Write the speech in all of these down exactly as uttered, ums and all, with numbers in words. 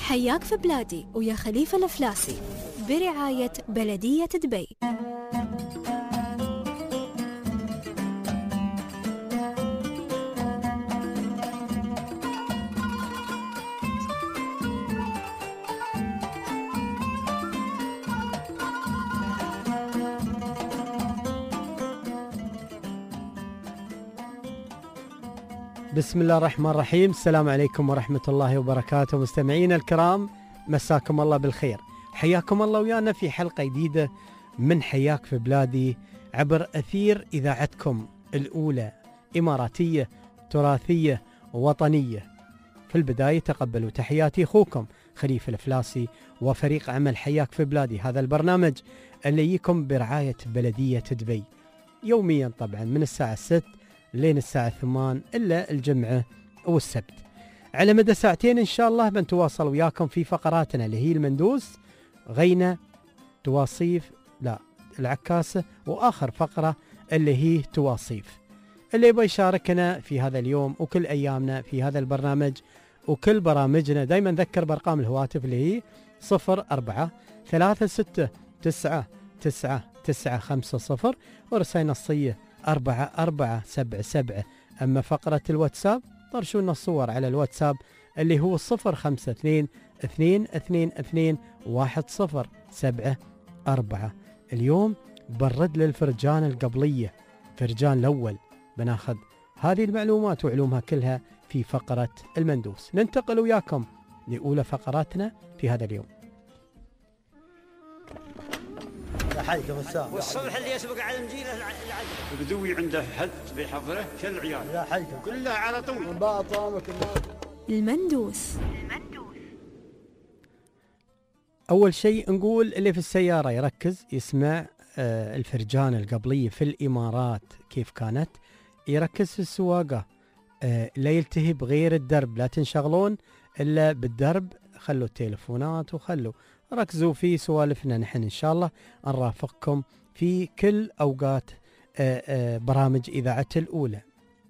حياك في بلادي ويا خليفة الفلاسي برعاية بلدية دبي. بسم الله الرحمن الرحيم. السلام عليكم ورحمة الله وبركاته. مستمعين الكرام، مساكم الله بالخير. حياكم الله ويانا في حلقة جديدة من حياك في بلادي عبر أثير إذاعتكم الأولى، إماراتية تراثية وطنية. في البداية تقبلوا تحياتي أخوكم خليفة الفلاسي وفريق عمل حياك في بلادي، هذا البرنامج اللي يجيكم برعاية بلدية دبي يوميا طبعا من الساعة ست لين الساعة ثمان إلا الجمعة والسبت. على مدى ساعتين إن شاء الله بنتواصل وياكم في فقراتنا اللي هي المندوس، غينة، تواصيف، لا العكاسة، وآخر فقرة اللي هي تواصيف. اللي يبغى يشاركنا في هذا اليوم وكل أيامنا في هذا البرنامج وكل برامجنا دايما ذكر بأرقام الهواتف اللي هي صفر أربعة ثلاثة ستة تسعة تسعة تسعة خمسة صفر ورسائل نصية أربعة أربعة سبعة سبعة. أما فقرة الواتساب طرشونا الصور على الواتساب اللي هو صفر خمسة اثنين اثنين اثنين اثنين واحد صفر سبعة أربعة. اليوم برد للفرجان القبلية، فرجان الأول، بناخذ هذه المعلومات وعلومها كلها في فقرة المندوس. ننتقل وياكم لأولى فقراتنا في هذا اليوم. حيكم الساعة والصبح اللي يسبق على المجيلة العجل البدوي عنده حد بحضره كالعيال لا حيكم كلها على طول من بعض طعمك المندوس. أول شيء نقول اللي في السيارة يركز يسمع آه الفرجان القبلية في الإمارات كيف كانت، يركز في السواقة، آه لا يلتهي بغير الدرب، لا تنشغلون إلا بالدرب، خلوا التليفونات وخلوا ركزوا في سوالفنا. نحن إن شاء الله نرافقكم في كل أوقات آآ آآ برامج إذاعة الأولى.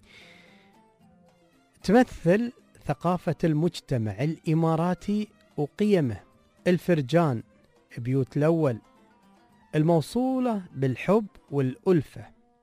تمثل ثقافة المجتمع الإماراتي وقيمه الفرجان، بيوت الأول الموصولة بالحب والألفة.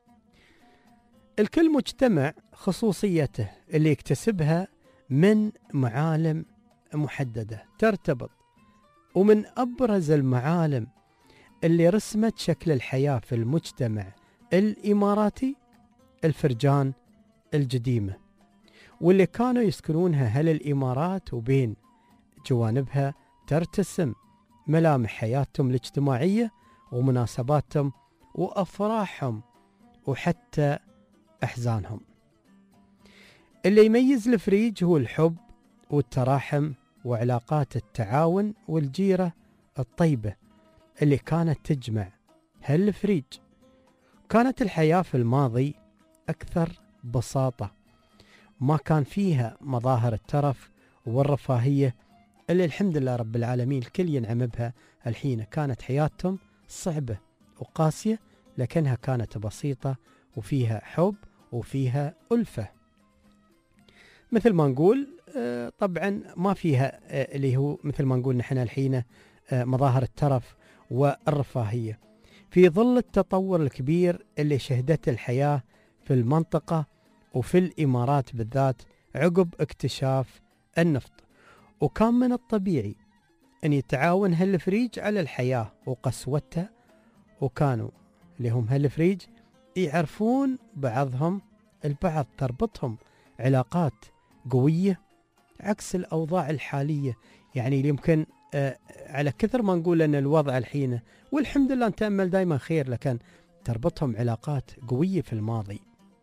الكل مجتمع خصوصيته اللي يكتسبها من معالم محددة ترتبط، ومن أبرز المعالم اللي رسمت شكل الحياة في المجتمع الإماراتي الفرجان القديمة، واللي كانوا يسكنونها أهل الإمارات، وبين جوانبها ترتسم ملامح حياتهم الاجتماعية ومناسباتهم وأفراحهم وحتى أحزانهم. اللي يميز الفريج هو الحب والتراحم وعلاقات التعاون والجيرة الطيبة اللي كانت تجمع هالفريج. كانت الحياة في الماضي أكثر بساطة، ما كان فيها مظاهر الترف والرفاهية اللي الحمد لله رب العالمين الكل ينعم بها الحين. كانت حياتهم صعبة وقاسية لكنها كانت بسيطة وفيها حب وفيها ألفة. مثل ما نقول طبعا ما فيها اللي هو مثل ما نقول نحن الحين مظاهر الترف والرفاهية، في ظل التطور الكبير اللي شهدته الحياة في المنطقة وفي الإمارات بالذات عقب اكتشاف النفط. وكان من الطبيعي أن يتعاون هالفريج على الحياة وقسوتها، وكانوا اللي هم هالفريج يعرفون بعضهم البعض، تربطهم علاقات قوية عكس الأوضاع الحالية. يعني يمكن آه على كثر ما نقول أن الوضع الحين والحمد لله نتأمل دائما خير، لكن تربطهم علاقات قوية في الماضي.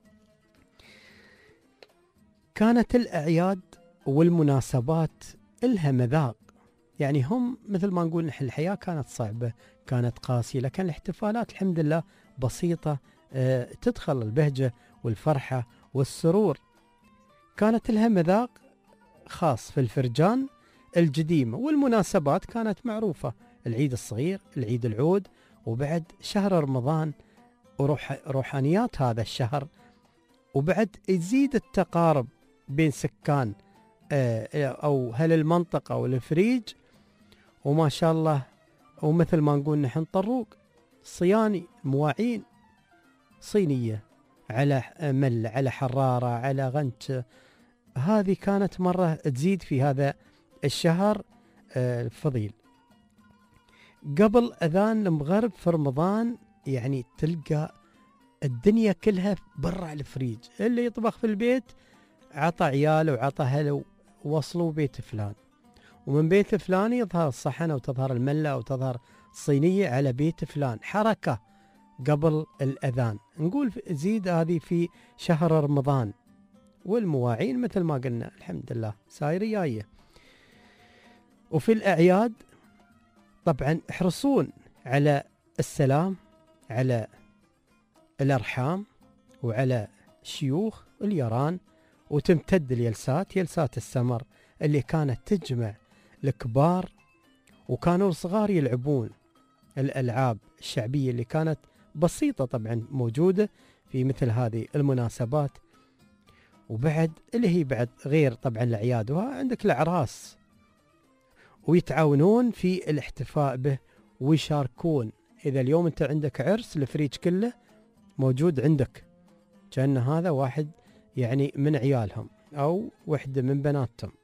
كانت الأعياد والمناسبات إلها مذاق، يعني هم مثل ما نقول نحن الحياة كانت صعبة كانت قاسية، لكن الاحتفالات الحمد لله بسيطة آه تدخل البهجة والفرحة والسرور. كانت لها مذاق خاص في الفرجان القديمة، والمناسبات كانت معروفة، العيد الصغير، العيد العود، وبعد شهر رمضان وروح روحانيات هذا الشهر، وبعد يزيد التقارب بين سكان أو هل المنطقة أو الفريج، وما شاء الله ومثل ما نقول نحن طروق صياني، مواعين صينية على مل، على حرارة، على غنت. هذه كانت مرة تزيد في هذا الشهر الفضيل. قبل أذان المغرب في رمضان يعني تلقى الدنيا كلها برا الفريج، اللي يطبخ في البيت عطى عياله وعطى أهله وصلوا بيت فلان، ومن بيت فلان يظهر الصحن أو تظهر الملة أو تظهر الصينية على بيت فلان. حركة قبل الأذان. نقول زيد هذه في شهر رمضان. والمواعين مثل ما قلنا الحمد لله سايرة جاية. وفي الأعياد طبعا احرصون على السلام على الأرحام وعلى الشيوخ اليران، وتمتد اليلسات، يلسات السمر اللي كانت تجمع الكبار، وكانوا الصغار يلعبون الألعاب الشعبية اللي كانت بسيطة طبعا موجودة في مثل هذه المناسبات. وبعد اللي هي بعد غير طبعا الأعياد، وعندك الأعراس، ويتعاونون في الاحتفاء به ويشاركون. إذا اليوم أنت عندك عرس الفريج كله موجود عندك، كأن هذا واحد يعني من عيالهم أو وحدة من بناتهم.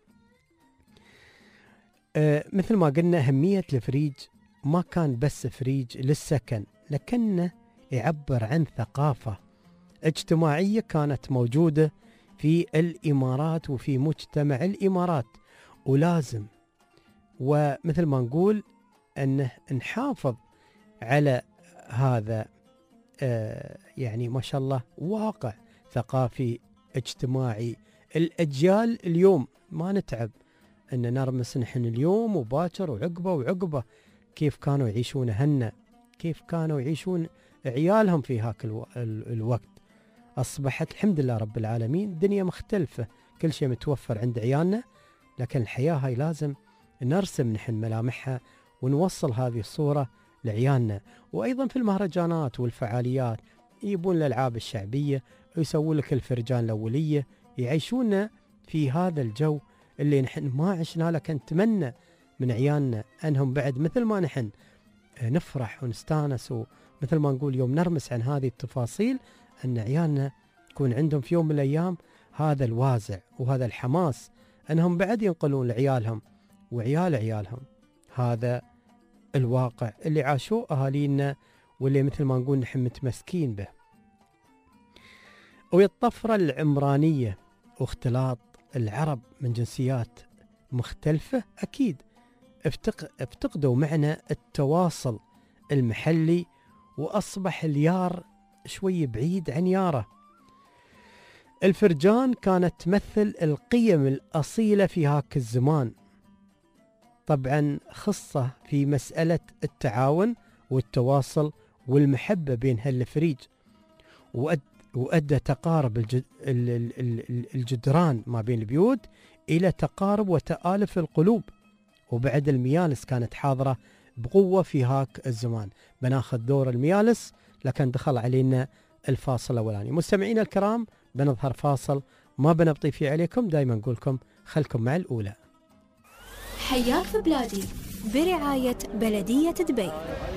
آه مثل ما قلنا أهمية الفريج ما كان بس فريج للسكن، لكنه يعبر عن ثقافة اجتماعية كانت موجودة في الإمارات وفي مجتمع الإمارات، ولازم ومثل ما نقول أنه نحافظ على هذا آه يعني ما شاء الله واقع ثقافي اجتماعي. الأجيال اليوم ما نتعب أن نرمس نحن اليوم وباكر وعقبة وعقبة، كيف كانوا يعيشون هنا، كيف كانوا يعيشون عيالهم في هاك الو... ال... الوقت. أصبحت الحمد لله رب العالمين دنيا مختلفة، كل شيء متوفر عند عيالنا، لكن الحياة هاي لازم نرسم نحن ملامحها ونوصل هذه الصورة لعيالنا. وأيضا في المهرجانات والفعاليات يجيبون الألعاب الشعبية ويسوون لك الفرجان الأولية، يعيشونا في هذا الجو اللي نحن ما عشنا. لك نتمنى من عيالنا أنهم بعد مثل ما نحن نفرح ونستانس، ومثل ما نقول يوم نرمس عن هذه التفاصيل، أن عيالنا يكون عندهم في يوم من الأيام هذا الوازع وهذا الحماس، أنهم بعد ينقلون لعيالهم وعيال عيالهم هذا الواقع اللي عاشوه أهالينا، واللي مثل ما نقول نحن متمسكين به. والطفرة العمرانية واختلاط العرب من جنسيات مختلفة أكيد افتقدوا معنى التواصل المحلي، وأصبح اليار شوي بعيد عن ياره. الفرجان كانت تمثل القيم الأصيلة في هاك الزمان، طبعا خصة في مسألة التعاون والتواصل والمحبة بين هالفريج، وأد وأدى تقارب الجد الجدران ما بين البيوت إلى تقارب وتآلف القلوب. وبعد الميالس كانت حاضرة بقوة في هاك الزمان. بناخذ دور الميالس، لكن دخل علينا الفاصل الأولاني. مستمعين الكرام بنظهر فاصل ما بنبطي فيه عليكم، دايما نقولكم خلكم مع الأولى. حياك في بلادي برعاية بلدية دبي.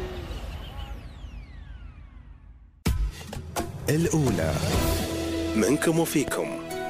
الأولى منكم وفيكم.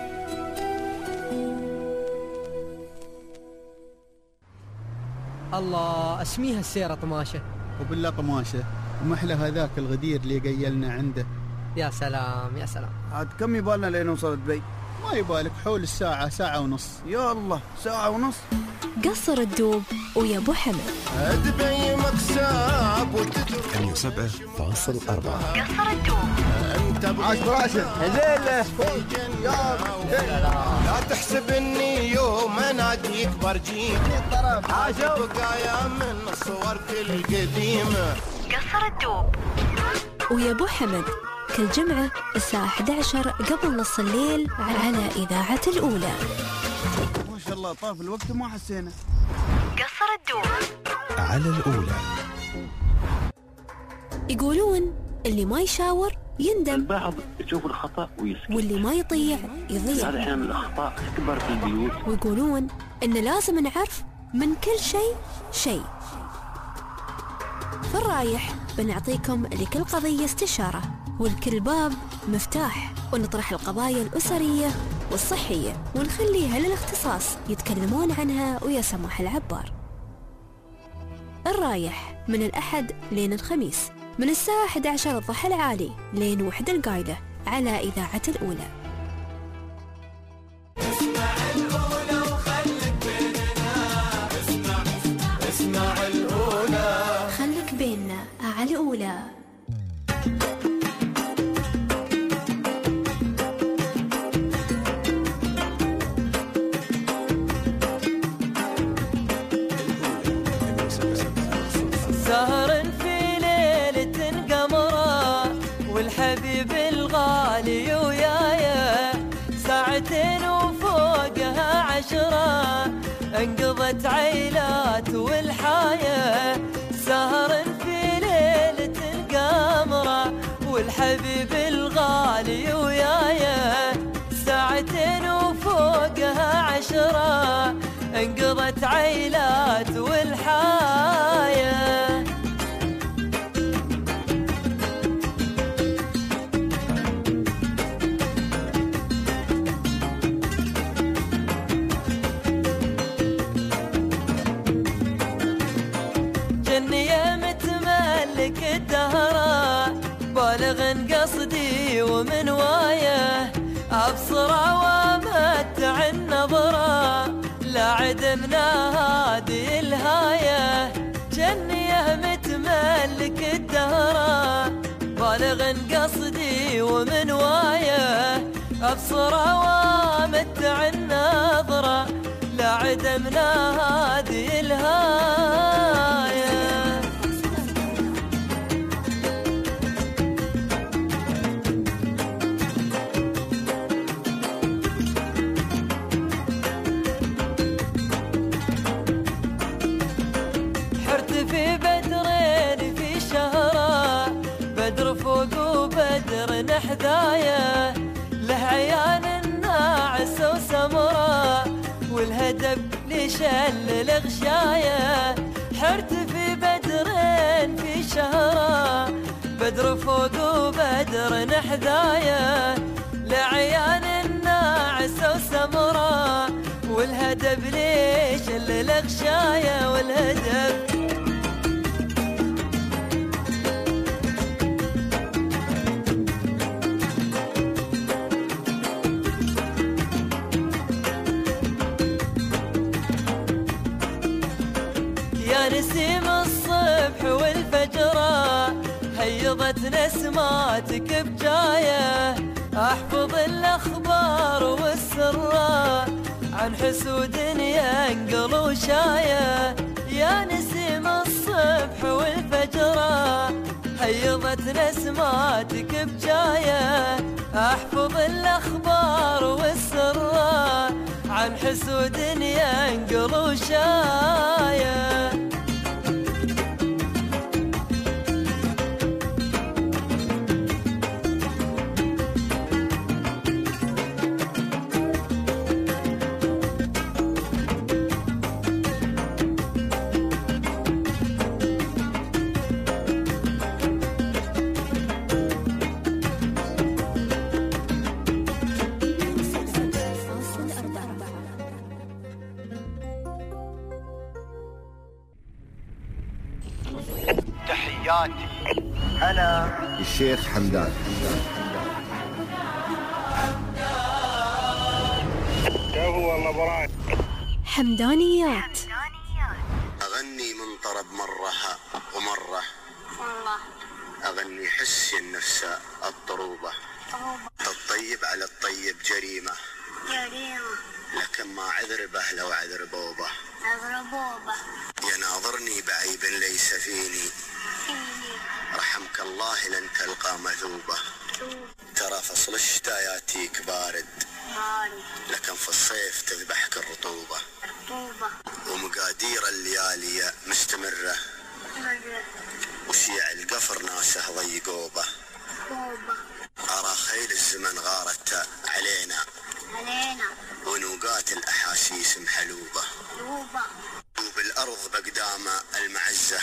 الله اسميها السيرة طماشة. وبالله طماشة ومحلى هذاك الغدير اللي قيلنا عنده. يا سلام يا سلام. عاد كم يبالنا لين نوصل دبي؟ ما يبالك حول الساعة، ساعة ونص. يا الله ساعة ونص. قصر الدوب ويا ابو حمد. دبي مكسب وتدري ثمانية وسبعين فاصل أربعة. قصر الدوب. انت عاش براشد. هذيله لا تحسب اني يوم اناديك برجيك. عاشوا بقايا من الصور كل قديمة. قصر الدوب ويا ابو حمد كل جمعة الساعة إحدى عشر قبل نص الليل على إذاعة الأولى. ما شاء الله طاف الوقت وما حسينا. قصر الدوب على الأولى. يقولون اللي ما يشاور يندم، البعض يشوف الخطأ ويسكت، واللي ما يطيع يضيع. هذا أحيانا الأخطاء تكبر في البيوت. ويقولون إن لازم نعرف من كل شيء شيء. في الرايح بنعطيكم لكل قضية استشارة، ولكل باب مفتاح، ونطرح القضايا الأسرية والصحية ونخليها للاختصاص يتكلمون عنها ويا سماح العبار. الرايح من الأحد لين الخميس من الساعة إحدى عشر الضحى العالي لين وحد القايلة على إذاعة الأولى. اسمع الأولى وخلك بيننا، اسمع اسمع الأولى، خلك بيننا على الأولى. سهر في ليلة قمرة والحبيب الغالي ويايا، ساعتين وفوقها عشرة انقضت عيلات والحياة. سهر في ليلة قمرة والحبيب الغالي ويايا، ساعتين وفوقها عشرة انقضت عيلات والحياة. جنية متملك الدهرة بالغ قصدي ومن وايه، أبصر ومتع النظرة لا عدمنا هذه الهاية. جنية متملك الدهرة بالغ قصدي ومن وايه، أبصر ومتع النظرة لا عدمنا هذه الهاية. في بدرين في شهرة، بدر فوق وبدر نحذايا، له عيان الناعسة وسمرة والهدب لشل الغشاية. حرت في بدرين في شهرة، بدر فوق وبدر نحذايا، له عيان الناعسة وسمرة والهدب لشل الغشاية. والهدب يا نسيم الصبح والفجرة، هيضت نسماتك بجاية، أحفظ الأخبار والسرة عن حسود ينقل وشاية. يا نسيم الصبح والفجرة، هيضت نسماتك بجاية، أحفظ الأخبار والسرة عن حسود ينقل وشاية. تحياتي أنا الشيخ حمدان. هو الله براك حمدانيات. أغني من طرب مرة ومرة، أغني حسي النفس الطروبة، الطيب على الطيب جريمة، لكن ما عذر به لو عذر بوبة، يناظرني بعيب ليس فيني، رحمك الله لن تلقى مثوبة. ترى فصل الشتاء ياتيك بارد، لكن في الصيف تذبحك الرطوبة، ومقادير الليالي مستمرة، وشيع القفر ناسه ضيقوبة، الزمن غارت علينا علينا ونوقات الأحاسيس محلوبة لوبة وبالأرض بقدام المعزة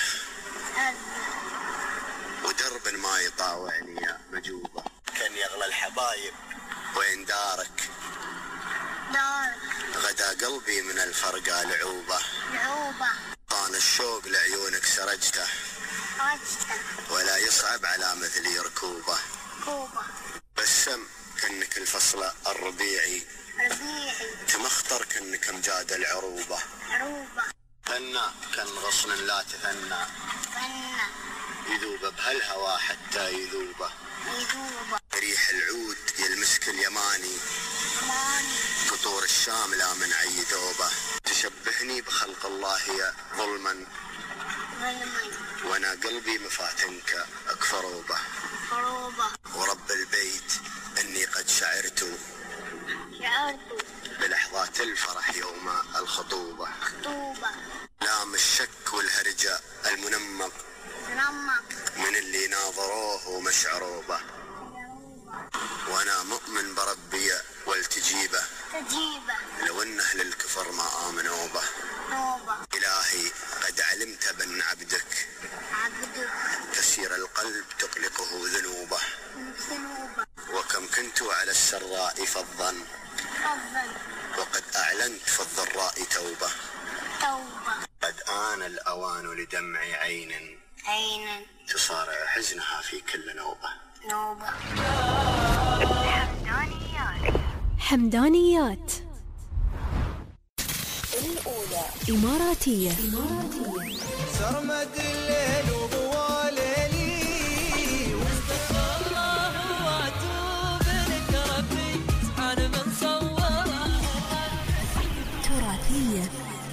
ودرب ما يطاوعني يا مجوبة كان يغلى الحبايب وين دارك دارك غدا قلبي من الفرقة لعوبة لعوبة طان الشوق لعيونك سرجته رجته ولا يصعب على مثلي ركوبة كوبة بسم كأنك الفصل الربيعي ربيعي تمخطر كأنك امجاد العروبة عروبة ثنى كان غصن لا تثنى فنة يذوب بهالهوى حتى يذوبه يذوبة ريح العود يلمسك اليماني ماني قطور الشام لا من عي ذوبه تشبهني بخلق الله يا ظلما ظلمي وانا قلبي مفاتنك اكفروبه قروبة ورب البيت اني قد شعرت شعرت بلحظات الفرح يوم الخطوبة خطوبة لام الشك والهرجة المنمق نمق من اللي ناظروه ومشعروبه وانا مؤمن بربي والتجيبه تجيبة لو ان اهل الكفر ما امنوا به نوبة الهي قد علمت بان عبدك عبدك تسير القلب تقلقه ذنوبه ذنوبة وكم كنت على السراء فظا فضل وقد اعلنت في الضراء توبه توبة قد آن الاوان لدمع عين عين تصارع حزنها في كل نوبة. نوبة. حمدانيات. حمدانيات الأولى إماراتية. سرمد الليل وبواليلي واستغفر الله واتوب لك ربي سبحان من صور. تراثية.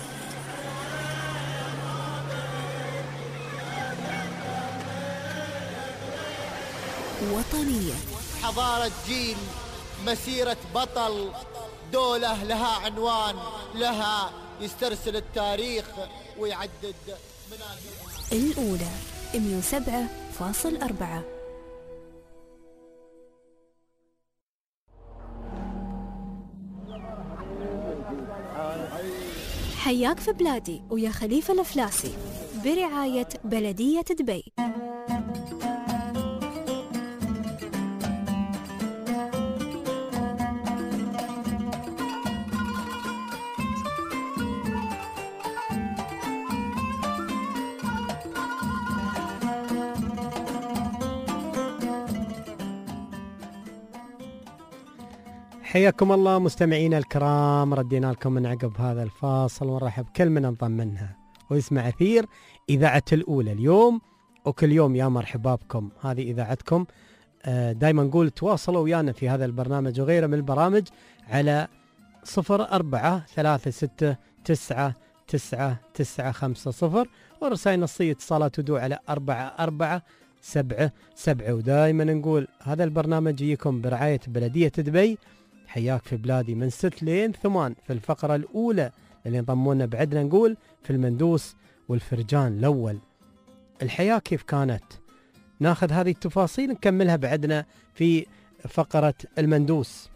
وطنية. حضارة جيل، مسيرة بطل، دولة لها عنوان، لها يسترسل التاريخ ويعدد منازلها. الأولى مئة وسبعة فاصل أربعة. حياك في بلادي ويا خليفة الأفلاسي برعاية بلدية دبي. حياكم الله مستمعينا الكرام، ردينا لكم من عقب هذا الفاصل ونرحب كل من انضم منها ويسمع أثير إذاعة الأولى اليوم وكل يوم. يا مرحبا بكم، هذه إذاعتكم. دايما نقول تواصلوا ويانا في هذا البرنامج وغيره من البرامج على صفر أربعة ثلاثة ستة تسعة تسعة تسعة خمسة صفر، ورسائل نصية اتصالات ودو على أربعة أربعة سبعة سبعة. ودائما نقول هذا البرنامج يجيكم برعاية بلدية دبي. حياك في بلادي من ست لين ثمان في الفقرة الأولى اللي انضمونا بعدنا نقول في المندوس والفرجان الأول. الحياة كيف كانت؟ ناخذ هذه التفاصيل نكملها بعدنا في فقرة المندوس.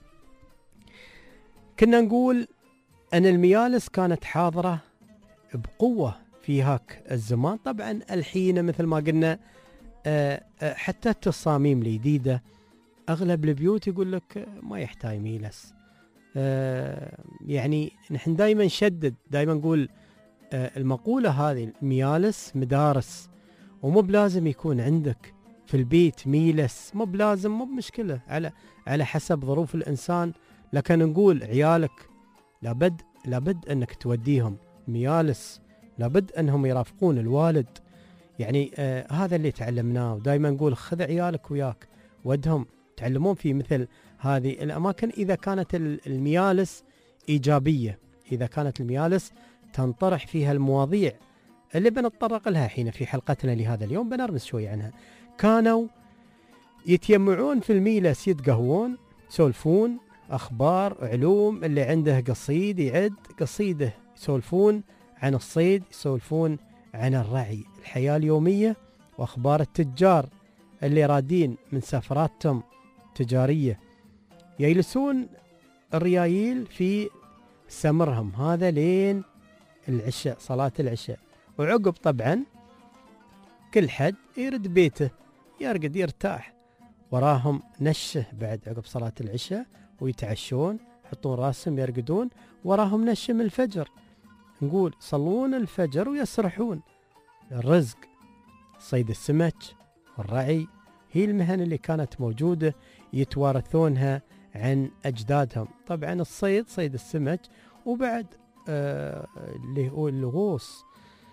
كنا نقول أن الميالس كانت حاضرة بقوة في هاك الزمان. طبعا الحين مثل ما قلنا حتى التصاميم الجديدة أغلب البيوت يقول لك ما يحتاج ميلس. آه يعني نحن دائما نشدد، دائما نقول آه المقولة هذه الميالس مدارس، ومو بلازم يكون عندك في البيت ميلس، مو بلازم، مو بمشكلة، على على حسب ظروف الإنسان. لكن نقول عيالك لابد لابد أنك توديهم ميالس، لابد أنهم يرافقون الوالد. يعني آه هذا اللي تعلمناه، ودائما نقول خذ عيالك وياك ودهم تعلمون في مثل هذه الأماكن إذا كانت الميالس إيجابية، إذا كانت الميالس تنطرح فيها المواضيع اللي بنتطرق لها حين في حلقتنا لهذا اليوم. بنرمز شوي عنها. كانوا يتجمعون في الميلس، يتقهوون، يسولفون أخبار علوم، اللي عنده قصيد يعد قصيده، يسولفون عن الصيد، يسولفون عن الرعي، الحياة اليومية، وأخبار التجار اللي رادين من سفراتهم تجارية. يجلسون الريايل في سمرهم هذا لين العشاء، صلاة العشاء. وعقب طبعا كل حد يرد بيته يرقد يرتاح. وراهم نشه بعد عقب صلاة العشاء ويتعشون، يحطون راسهم يرقدون. وراهم نشه من الفجر، نقول صلون الفجر ويسرحون. الرزق، صيد السمك والرعي، هي المهن اللي كانت موجودة يتوارثونها عن أجدادهم. طبعا الصيد، صيد السمك، وبعد آه اللي هو الغوص.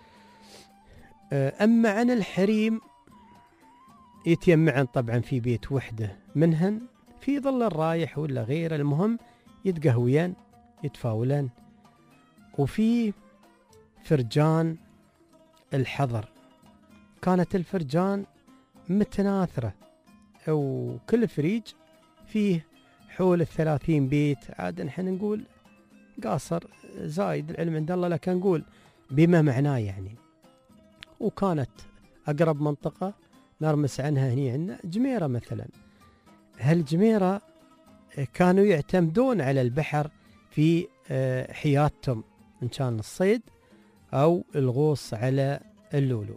آه أما عن الحريم يتيمعن طبعا في بيت وحده منهن في ظل الرايح ولا غيره، المهم يتقهوين يتفاولن. وفي فرجان الحضر، كانت الفرجان متناثرة، وكل فريج فيه حول الثلاثين بيت. عاد نحن نقول قاصر زايد العلم عند الله، لكن نقول بما معناه يعني. وكانت أقرب منطقة نرمس عنها هني عندنا جميرة مثلا. هالجميرة كانوا يعتمدون على البحر في حياتهم، إن كان الصيد أو الغوص على اللولو.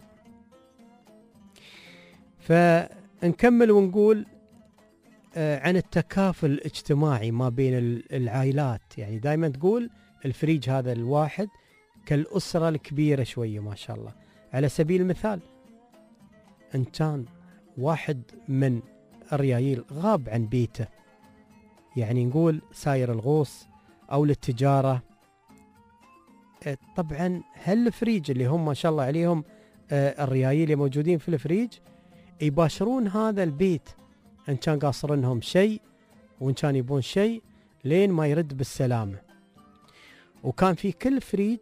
فنكمل ونقول عن التكافل الاجتماعي ما بين العائلات. يعني دائما تقول الفريج هذا الواحد كالأسرة الكبيرة شوية ما شاء الله. على سبيل المثال إن كان واحد من الريايل غاب عن بيته، يعني نقول ساير الغوص أو للتجارة، طبعا هالفريج اللي هم ما شاء الله عليهم الريايل اللي موجودين في الفريج يباشرون هذا البيت إن كان قاصرنهم شيء وإن كان يبون شيء لين ما يرد بالسلامة. وكان في كل فريج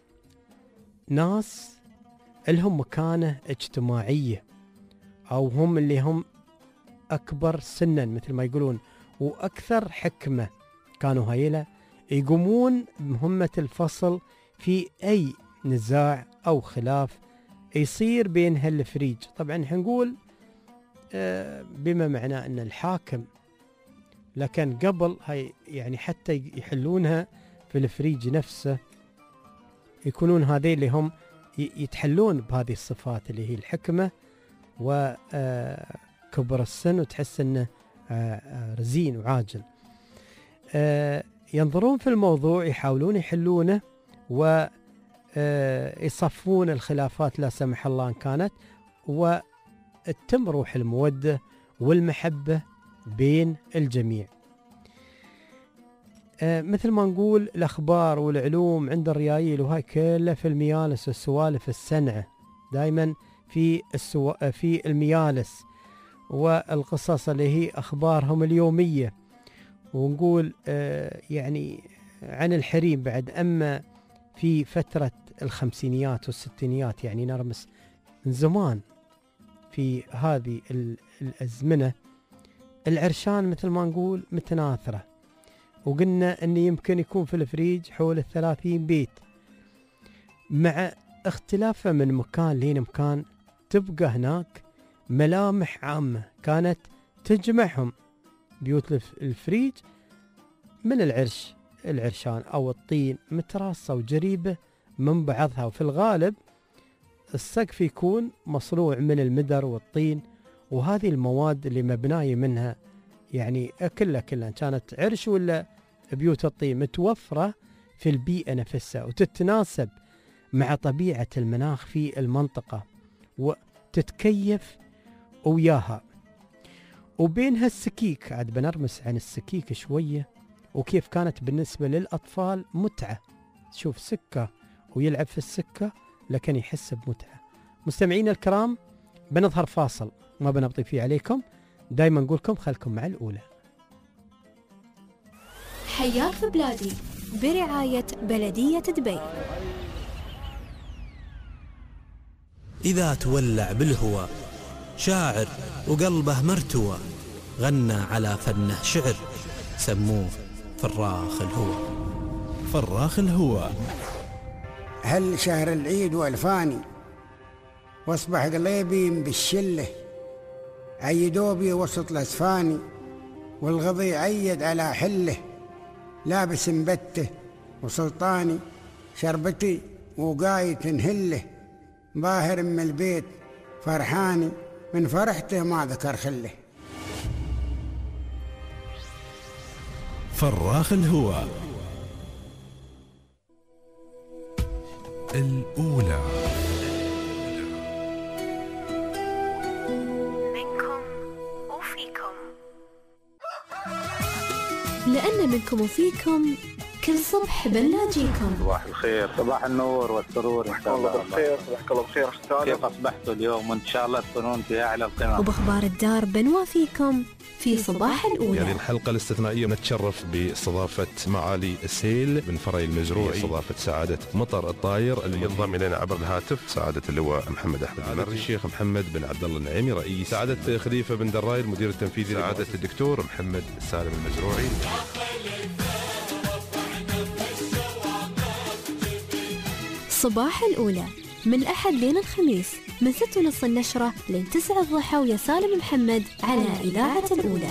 ناس لهم مكانة اجتماعية، أو هم اللي هم أكبر سنا مثل ما يقولون وأكثر حكمة. كانوا هيلا يقومون بمهمة الفصل في أي نزاع أو خلاف يصير بين هالفريج. طبعا نقول بما معناه أن الحاكم، لكن قبل هاي يعني حتى يحلونها في الفريج نفسه يكونون هذين اللي هم يتحلون بهذه الصفات اللي هي الحكمة وكبر السن وتحس أنه رزين وعاجل. ينظرون في الموضوع يحاولون يحلونه ويصفون الخلافات لا سمح الله إن كانت، وتتم روح المودة والمحبة بين الجميع. مثل ما نقول الأخبار والعلوم عند الريايل وهاي كلها في الميالس والسوالف السنعة، دائما في السو... في الميالس والقصص اللي هي أخبارهم اليومية. ونقول آه يعني عن الحريم بعد. أما في فترة الخمسينيات والستينيات يعني نرمس من زمان في هذه الأزمنة، العرشان مثل ما نقول متناثرة، وقلنا أن يمكن يكون في الفريج حول الثلاثين بيت، مع اختلافه من مكان لين مكان تبقى هناك ملامح عامة كانت تجمعهم. بيوت الفريج من العرش، العرشان أو الطين متراصة وجريبة من بعضها، وفي الغالب السقف يكون مصنوع من المدر والطين، وهذه المواد اللي مبناية منها يعني كلها كلها كانت عرش ولا بيوت الطين متوفرة في البيئة نفسها وتتناسب مع طبيعة المناخ في المنطقة وتتكيف وياها. وبينها السكيك، عاد بنرمس عن السكيك شوية وكيف كانت بالنسبة للأطفال متعة. شوف سكة ويلعب في السكة لكن يحس بمتعة. مستمعين الكرام بنظهر فاصل ما بنبطي فيه عليكم، دايما نقولكم خلكم مع الأولى. حياك في بلادي برعاية بلدية دبي. إذا تولع بالهوى شاعر وقلبه مرتوى، غنى على فنه شعر سموه فراخ الهوى. فراخ الهوى. هل شهر العيد والفاني واصبح قليبي بالشله، عيدوبي وسط الاسفاني، والغضي عيد على حله، لابس مبته وسلطاني شربتي وقاية هله، ظاهر من البيت فرحاني من فرحته ما ذكر خله. فراخ الهوى الأولى. منكم وفيكم، لأن منكم وفيكم كل صبح بنلاقيكم. صباح الخير، صباح النور والسرور ان شاء الله. بالخير، صباحك الله بخير استاذ. كيف اصبحتوا اليوم؟ وان شاء الله تكونون في اعلى القمم. وباخبار الدار بنوافيكم في صباح الأولى. هذه الحلقة الاستثنائية نتشرف باستضافة معالي السيل بن فري المزروعي، استضافة سعادة مطر الطاير اللي ينضم إلينا عبر الهاتف سعادة اللواء محمد أحمد المري، الشيخ محمد بن عبد الله النعيمي رئيس، سعادة خليفة بن دراي المدير التنفيذي، سعادة الدكتور محمد سالم المزروعي. صباح الأولى من الأحد لين الخميس من ست ونص النشرة لين تسعة الضحى، ويا سالم محمد على إذاعة الأولى.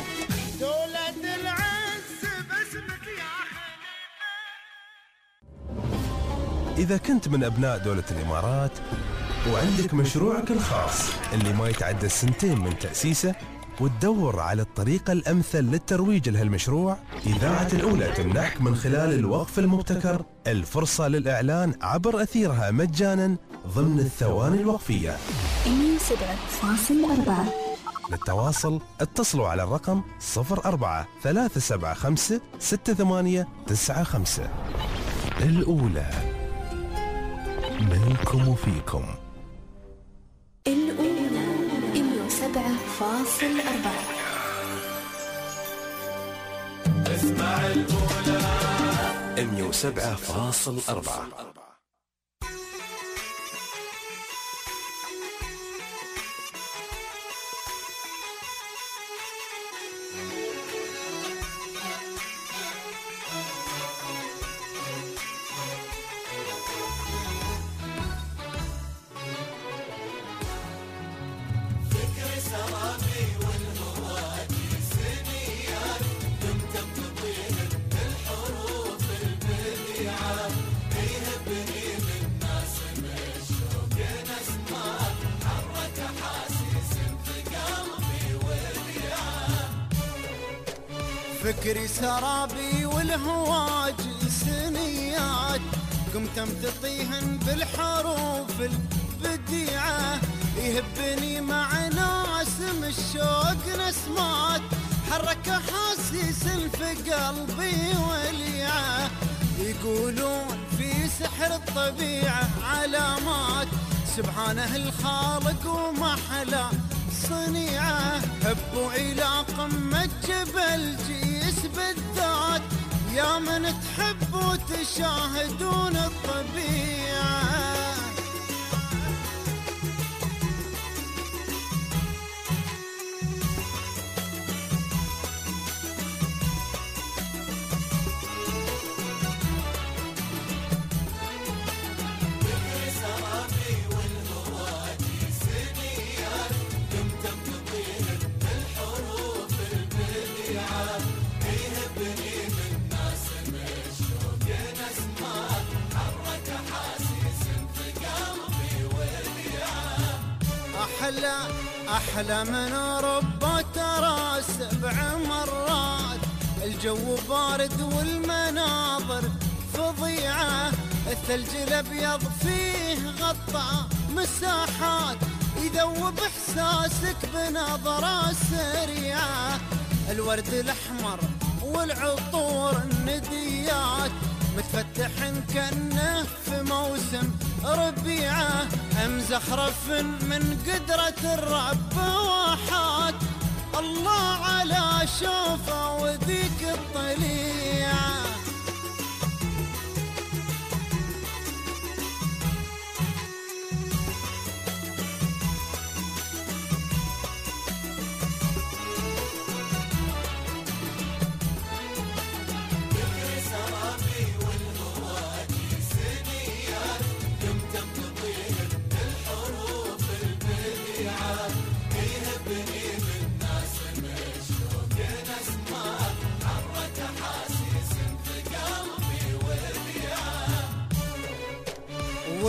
إذا كنت من أبناء دولة الإمارات وعندك مشروعك الخاص اللي ما يتعدى السنتين من تأسيسه وتدور على الطريقة الأمثل للترويج لهالمشروع، إذاعة الأولى تمنحك من خلال الوقف المبتكر الفرصة للإعلان عبر أثيرها مجانا ضمن الثواني الوقفية. مية وسبعة فاصلة أربعة. للتواصل اتصلوا على الرقم صفر أربعة ثلاثة سبعة خمسة ستة ثمانية تسعة خمسة. الأولى منكم وفيكم. الأولى مية وسبعة فاصلة أربعة. اسمع الأولى مية وسبعة فاصلة أربعة. فكري سرابي والهواج سنيات، قمت امتطيهن بالحروف البديعة، يهبني مع ناسم الشوق نسمات، حرك احاسيس في قلبي وليعة، يقولون في سحر الطبيعة علامات، سبحانه الخالق ومحلى صنيعة، هبوا إلى قمة جبل جيس بالذات، يا من تحبوا تشاهدون الطبيعة. أحلى أحلى من ربة ترى سبع مرات، الجو بارد والمناظر فظيعة، الثلج الأبيض فيه غطى مساحات، يذوب إحساسك بنظرة سريعة، الورد الأحمر والعطور النديات، متفتح كأنه في موسم ربيعة، مزخرف من قدرة الرب واحات، الله على شوفه وذيك الطليعة. يهبني من ناس مشوق نسمع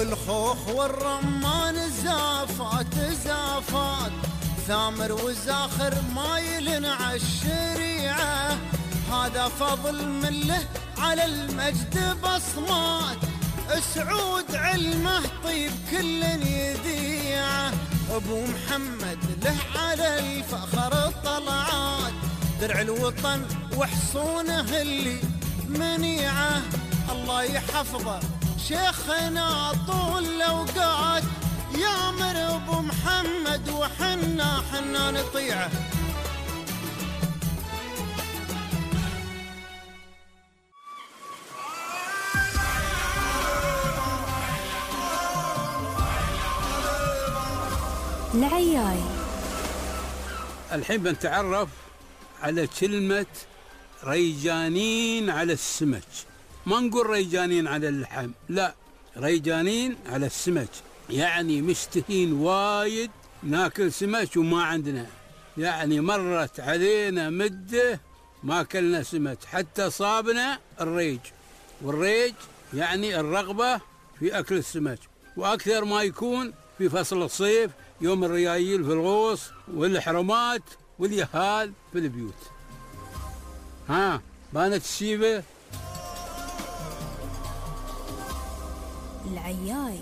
والخوخ والرمان زافات زافات، ثامر وزاخر مايل عالشريعة، هذا فضل منه على المجد بصمات، سعود علمه طيب كل يذيعه، ابو محمد له على الفخر طلعات، درع الوطن وحصونه اللي منيعه، الله يحفظه شيخنا طول الاوقات، يامر ابو محمد وحنا حنا نطيعه. العياي. الحين بنتعرف على كلمة ريجانين على السمك. ما نقول ريجانين على اللحم، لا، ريجانين على السمك، يعني مشتهين وايد ناكل سمك وما عندنا، يعني مرت علينا مدة ما أكلنا سمك حتى صابنا الريج، والريج يعني الرغبة في أكل السمك، وأكثر ما يكون في فصل الصيف، يوم الريايل في الغوص والحرمات واليهال في البيوت. ها بانت الشيبة. العياي.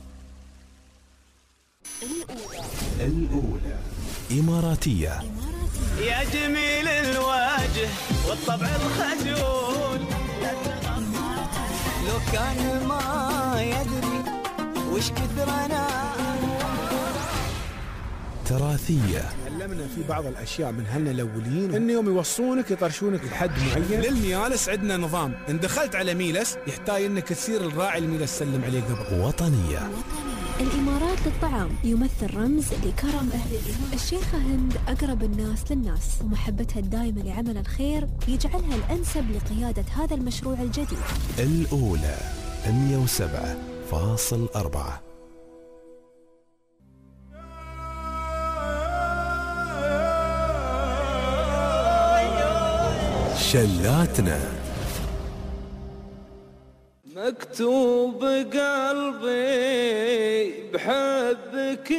الأولى الأولى إماراتية. يا جميل الوجه والطبع الخجول، لو كان ما يدري وش كثر انا. تراثية. تعلمنا في بعض الاشياء من هلنا الاولين ان يوم يوصونك يطرشونك لحد معين. للميالس عندنا نظام، ان دخلت على ميلس يحتاج انك تصير الراعي الميلس سلم عليه قبل. وطنية. الإمارات للطعام يمثل رمز لكرم أهل الإمارات. الشيخة هند أقرب الناس للناس، ومحبتها الدائمة لعمل الخير يجعلها الأنسب لقيادة هذا المشروع الجديد. الأولى مئة وسبعة فاصل أربعة. شلاتنا. مكتوب قلبي بحبك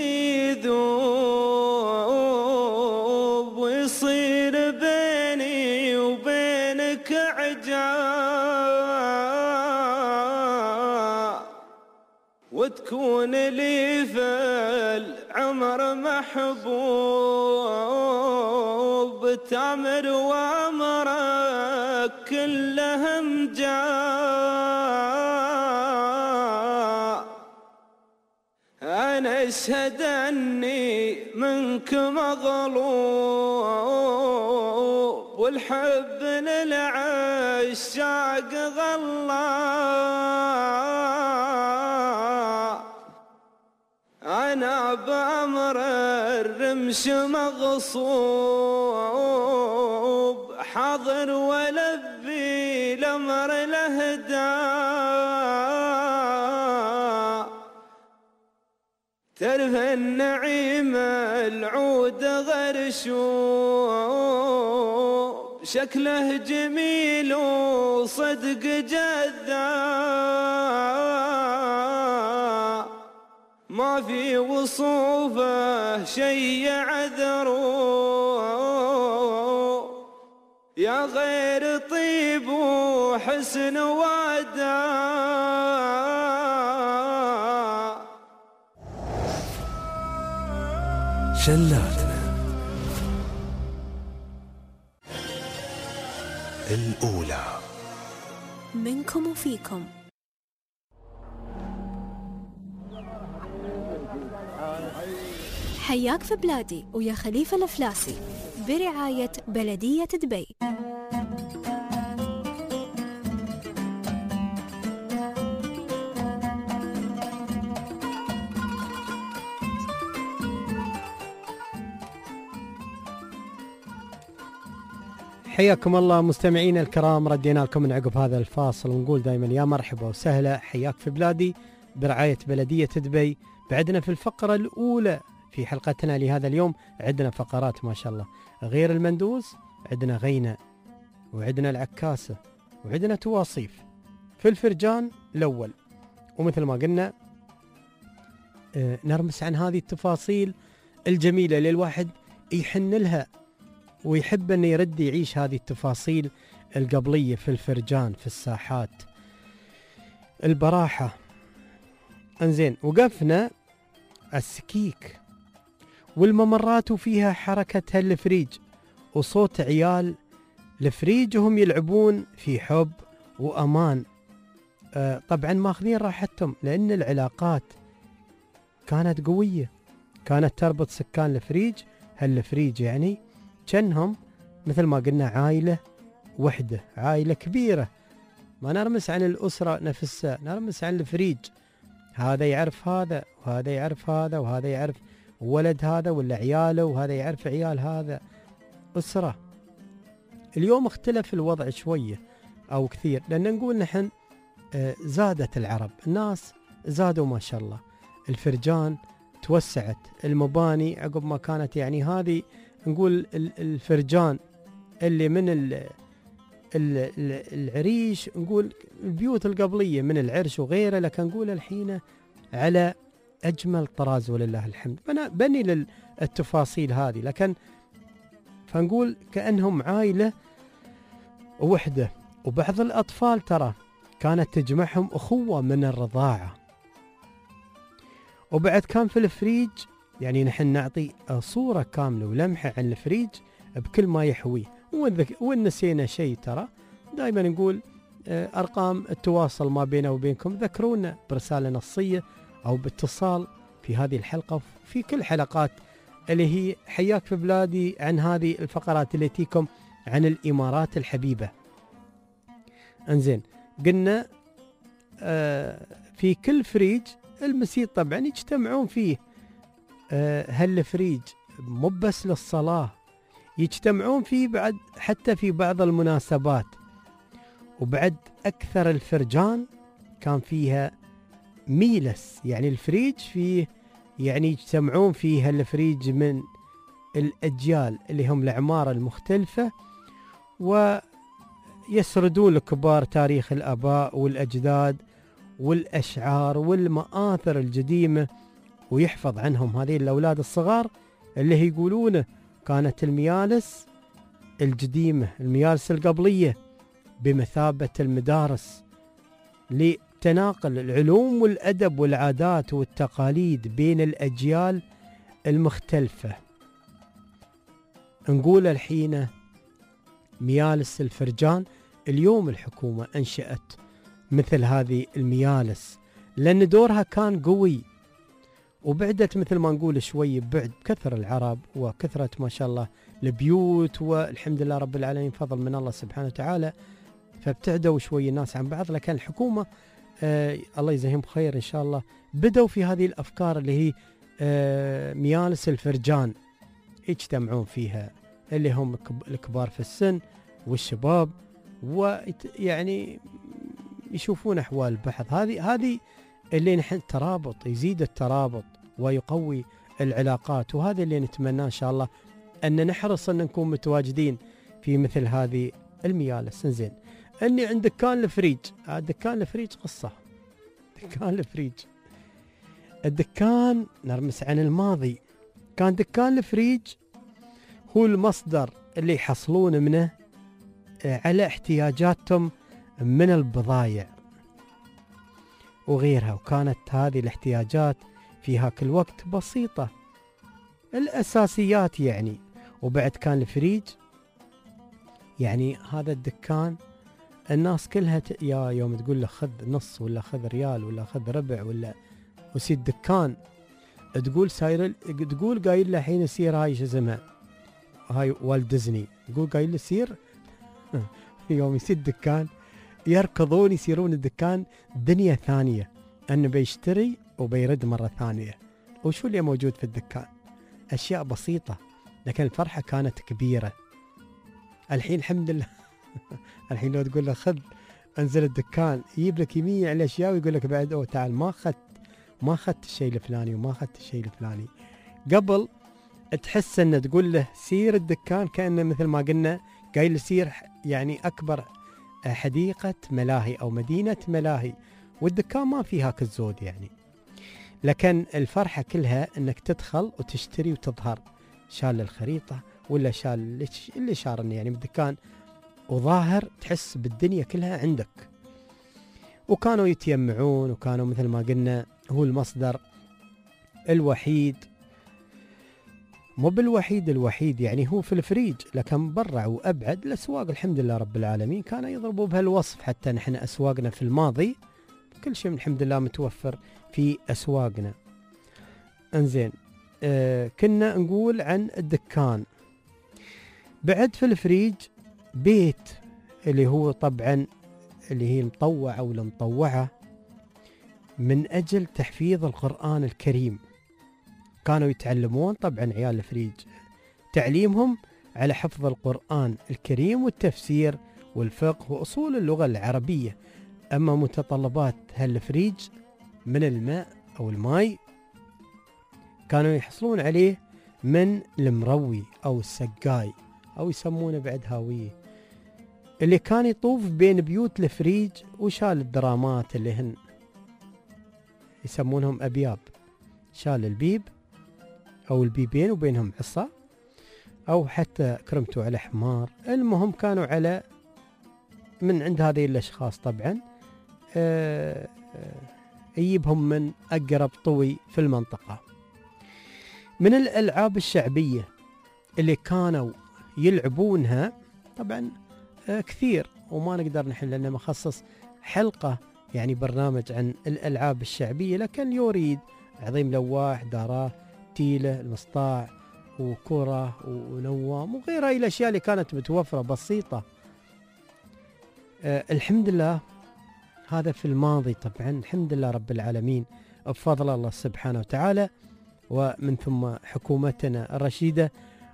يذوب، ويصير بيني وبينك عجاب، وتكون لي في العمر محبوب، تأمر وأمرك كلهم جاء، أنا أشهد أني منك مغلوب، والحب للعشاق غلا، أنا بأمر الرمش مغصوب، حاضر ولبي الأمر الأهداء، ترف النعيم العود غرشوب، شكله جميل وصدق جذاب، ما في وصوفه شي عذرو، يا غير طيب وحسن واداء. شلاتنا. الأولى منكم وفيكم. حياك في بلادي ويا خليفة الأفلاسي برعاية بلدية دبي. حياكم الله مستمعين الكرام، ردينا لكم من عقب هذا الفاصل ونقول دائما يا مرحبا وسهلا. حياك في بلادي برعاية بلدية دبي. بعدنا في الفقرة الأولى في حلقتنا لهذا اليوم عندنا فقرات ما شاء الله، غير المندوز عندنا غينة، وعندنا العكاسة، وعندنا تواصيف في الفرجان الأول، ومثل ما قلنا آه نرمس عن هذه التفاصيل الجميلة اللي الواحد يحن لها ويحب أن يرد يعيش هذه التفاصيل القبلية في الفرجان، في الساحات، البراحة. انزين، وقفنا السكيك والممرات وفيها حركة هالفريج وصوت عيال الفريج وهم يلعبون في حب وأمان. آه طبعا ماخذين راحتهم لأن العلاقات كانت قوية، كانت تربط سكان الفريج هالفريج يعني كأنهم مثل ما قلنا عائلة وحدة، عائلة كبيرة. ما نرمس عن الأسرة نفسها، نرمس عن الفريج. هذا يعرف هذا وهذا يعرف هذا وهذا يعرف ولد هذا ولا عياله وهذا يعرف عيال هذا. أسرة. اليوم اختلف الوضع شوية أو كثير، لأن نقول نحن زادت العرب، الناس زادوا ما شاء الله، الفرجان توسعت، المباني عقب ما كانت يعني هذه نقول الفرجان اللي من ال العريش، نقول البيوت القبلية من العرش وغيره، لكن نقول الحين على أجمل طراز ولله الحمد. أنا بني للتفاصيل هذه، لكن فنقول كأنهم عائلة وحدة. وبعض الأطفال ترى كانت تجمعهم أخوة من الرضاعة. وبعد كان في الفريج يعني نحن نعطي صورة كاملة ولمحة عن الفريج بكل ما يحويه. وإن نسينا شيء ترى دائما نقول أرقام التواصل ما بينه وبينكم، ذكرونا برسالة نصية أو باتصال في هذه الحلقة في كل حلقات اللي هي حياك في بلادي، عن هذه الفقرات اللي تيكم عن الإمارات الحبيبة. انزين، قلنا آه في كل فريج المسيد طبعا يجتمعون فيه. آه هالفريج مو بس للصلاة، يجتمعون فيه بعد حتى في بعض المناسبات. وبعد أكثر الفرجان كان فيها ميلس، يعني الفريج فيه يعني يجتمعون فيه هالفريج من الأجيال اللي هم الأعمار المختلفة، ويسردون الكبار تاريخ الآباء والأجداد والأشعار والمآثر القديمة، ويحفظ عنهم هذه الأولاد الصغار اللي هي يقولونه كانت الميالس القديمة، الميالس القبلية، بمثابة المدارس لتناقل العلوم والأدب والعادات والتقاليد بين الأجيال المختلفة. نقول الحين ميالس الفرجان. اليوم الحكومة أنشأت مثل هذه الميالس لأن دورها كان قوي، وبعدت مثل ما نقول شوي بعد كثر العرب وكثرة ما شاء الله البيوت، والحمد لله رب العالمين فضل من الله سبحانه وتعالى، فابتعدوا شوي الناس عن بعض. لكن الحكومة آه الله يجزيهم خير إن شاء الله بدوا في هذه الأفكار اللي هي آه ميالس الفرجان، يجتمعون فيها اللي هم الكبار في السن والشباب، ويعني يشوفون أحوال البحث. هذه هذه اللي نحن ترابط، يزيد الترابط ويقوي العلاقات، وهذا اللي نتمناه إن شاء الله أن نحرص أن نكون متواجدين في مثل هذه الميالس. زين، أني عند دكان الفريج، دكان الفريج قصة. دكان الفريج، الدكان نرمس عن الماضي، كان دكان الفريج هو المصدر اللي يحصلون منه على احتياجاتهم من البضائع وغيرها. وكانت هذه الاحتياجات في هاك الوقت بسيطة، الأساسيات يعني. وبعد كان الفريج يعني هذا الدكان الناس كلها ت... يا يوم تقول له خذ نص ولا خذ ريال ولا خذ ربع ولا وسيد دكان، تقول ساير، تقول قايل له الحين يصير هاي شو اسمها هاي والت ديزني، تقول قايل له سير يوم يصير دكان يركضون يصيرون الدكان دنيا ثانية، أنه بيشتري وبيرد مرة ثانية. وشو اللي موجود في الدكان؟ أشياء بسيطة، لكن الفرحة كانت كبيرة. الحين الحمد لله الحين لو تقول له خذ انزل الدكان يجيب لك يميع الأشياء ويقول لك بعد أو تعال ما أخذت ما أخذت الشيء الفلاني وما أخذت الشيء الفلاني. قبل تحس أن تقول له سير الدكان كأنه مثل ما قلنا قايل سير يعني أكبر حديقة ملاهي أو مدينة ملاهي، والدكان ما فيها كالزود يعني. لكن الفرحة كلها انك تدخل وتشتري وتظهر شال الخريطة ولا شال اللي شارني يعني بالدكان وظاهر تحس بالدنيا كلها عندك. وكانوا يتيمعون وكانوا مثل ما قلنا هو المصدر الوحيد، مو بالوحيد الوحيد يعني هو في الفريج، لكن برع وأبعد الأسواق الحمد لله رب العالمين كانوا يضربوا بهالوصف. حتى نحن أسواقنا في الماضي كل شيء الحمد لله متوفر في أسواقنا. انزين آه كنا نقول عن الدكان. بعد في الفريج بيت اللي هو طبعا اللي هي المطوعة ولا مطوعة من أجل تحفيظ القرآن الكريم. كانوا يتعلمون طبعا عيال الفريج تعليمهم على حفظ القرآن الكريم والتفسير والفقه وأصول اللغة العربية. أما متطلبات هالفريج من الماء أو الماء كانوا يحصلون عليه من المروي أو السقاي أو يسمونه بعد هاوية، اللي كان يطوف بين بيوت الفريج وشال الدرامات اللي هن يسمونهم أبياب، شال البيب أو البيبين وبينهم عصا أو حتى كرمتوا على حمار. المهم كانوا على من عند هذه الأشخاص طبعا آه آه يجيبهم من أقرب طوي في المنطقة. من الألعاب الشعبية اللي كانوا يلعبونها طبعا آه كثير وما نقدر نحن لأنه مخصص حلقة يعني برنامج عن الألعاب الشعبية، لكن يريد عظيم لواح داراه تيلة المسطاع وكرة ونوام وغيرها الأشياء اللي كانت متوفرة بسيطة. آه الحمد لله هذا في الماضي طبعا الحمد لله رب العالمين بفضل الله سبحانه وتعالى ومن ثم حكومتنا الرشيدة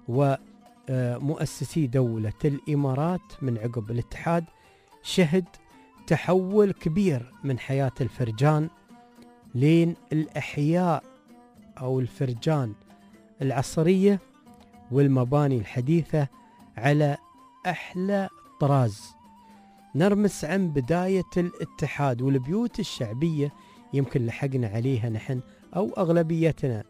ومؤسسي دولة الإمارات من عقب الاتحاد شهد تحول كبير من حياة الفرجان لين الأحياء أو الفرجان العصرية والمباني الحديثة على أحلى طراز. نرمس عن بداية الاتحاد والبيوت الشعبية يمكن لحقنا عليها نحن أو أغلبيتنا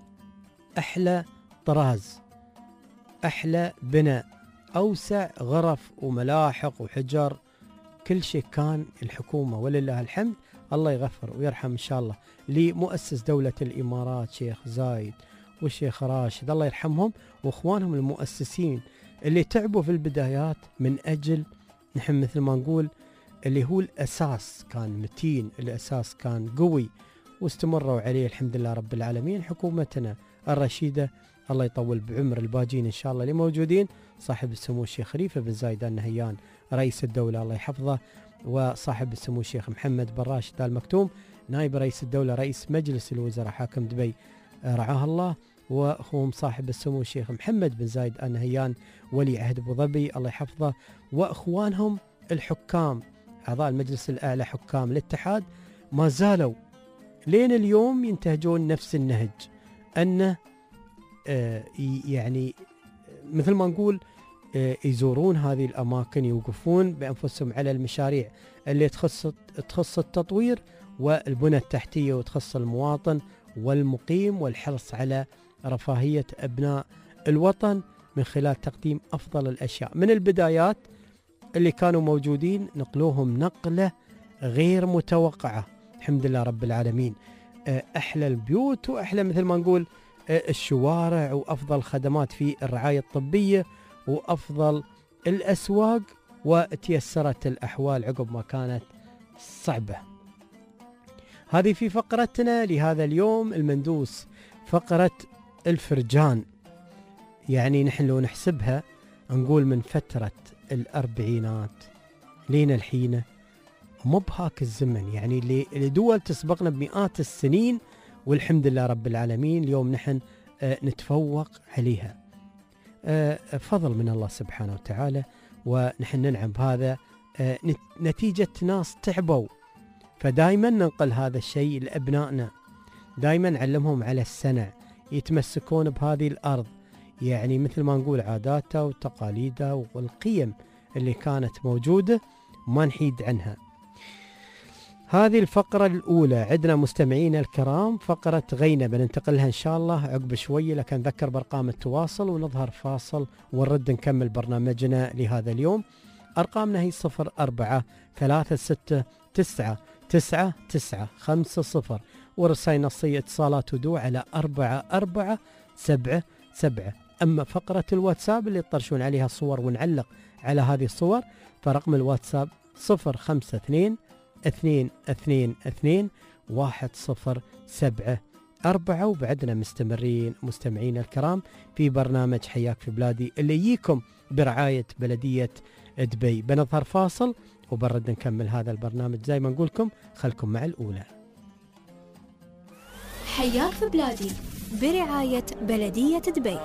أحلى طراز، أحلى بناء، أوسع غرف وملاحق وحجر، كل شيء كان الحكومة ولله الحمد الله يغفر ويرحم إن شاء الله لمؤسس دولة الإمارات شيخ زايد والشيخ راشد الله يرحمهم وإخوانهم المؤسسين اللي تعبوا في البدايات من أجل نحن مثل ما نقول اللي هو الأساس كان متين، الأساس كان قوي واستمروا عليه الحمد لله رب العالمين. حكومتنا الرشيدة الله يطول بعمر الباجين إن شاء الله اللي موجودين، صاحب السمو الشيخ خليفة بن زايد آل نهيان رئيس الدولة الله يحفظه، وصاحب السمو الشيخ محمد بن راشد آل مكتوم نائب رئيس الدولة رئيس مجلس الوزراء حاكم دبي رعاه الله، وأخوهم صاحب السمو الشيخ محمد بن زايد آل نهيان ولي عهد أبو ظبي الله يحفظه، وأخوانهم الحكام أعضاء المجلس الأعلى حكام الاتحاد ما زالوا لين اليوم ينتهجون نفس النهج، أنه آه يعني مثل ما نقول آه يزورون هذه الأماكن، يوقفون بأنفسهم على المشاريع اللي تخص تخص التطوير والبنى التحتية وتخص المواطن والمقيم والحرص على رفاهية أبناء الوطن من خلال تقديم أفضل الأشياء. من البدايات اللي كانوا موجودين نقلوهم نقلة غير متوقعة الحمد لله رب العالمين، أحلى البيوت وأحلى مثل ما نقول الشوارع وأفضل خدمات في الرعاية الطبية وأفضل الأسواق، وتيسرت الأحوال عقب ما كانت صعبة. هذه في فقرتنا لهذا اليوم المندوس فقرة الفرجان. يعني نحن لو نحسبها نقول من فترة الأربعينات لين الحين مو بهاك الزمن، يعني لدول تسبقنا بمئات السنين والحمد لله رب العالمين اليوم نحن آه نتفوق عليها آه فضل من الله سبحانه وتعالى، ونحن ننعم بهذا آه نتيجة ناس تعبوا. فدايما ننقل هذا الشيء لأبنائنا، دايما نعلمهم على السنع، يتمسكون بهذه الأرض، يعني مثل ما نقول عاداتها وتقاليدها والقيم اللي كانت موجودة ما نحيد عنها. هذه الفقرة الأولى عندنا مستمعين الكرام فقرة غينة بننتقلها إن شاء الله عقب شوية، لكن نذكر بأرقام التواصل ونظهر فاصل ونرد نكمل برنامجنا لهذا اليوم. أرقامنا هي صفر أربعة ثلاثة ستة تسعة تسعة تسعة خمسة صفر، ورسائل نصية اتصالات ودو على أربعة أربعة سبعة سبعة. أما فقرة الواتساب اللي تطرشون عليها صور ونعلق على هذه الصور فرقم الواتساب صفر خمسة اثنين اثنين اثنين اثنين واحد صفر سبعة أربعة. وبعدنا مستمرين مستمعين الكرام في برنامج حياك في بلادي اللي يجيكم برعاية بلدية دبي. بنظهر فاصل وبرد نكمل هذا البرنامج. زي ما نقولكم خلكم مع الأولى. حياك في بلادي برعاية بلدية دبي.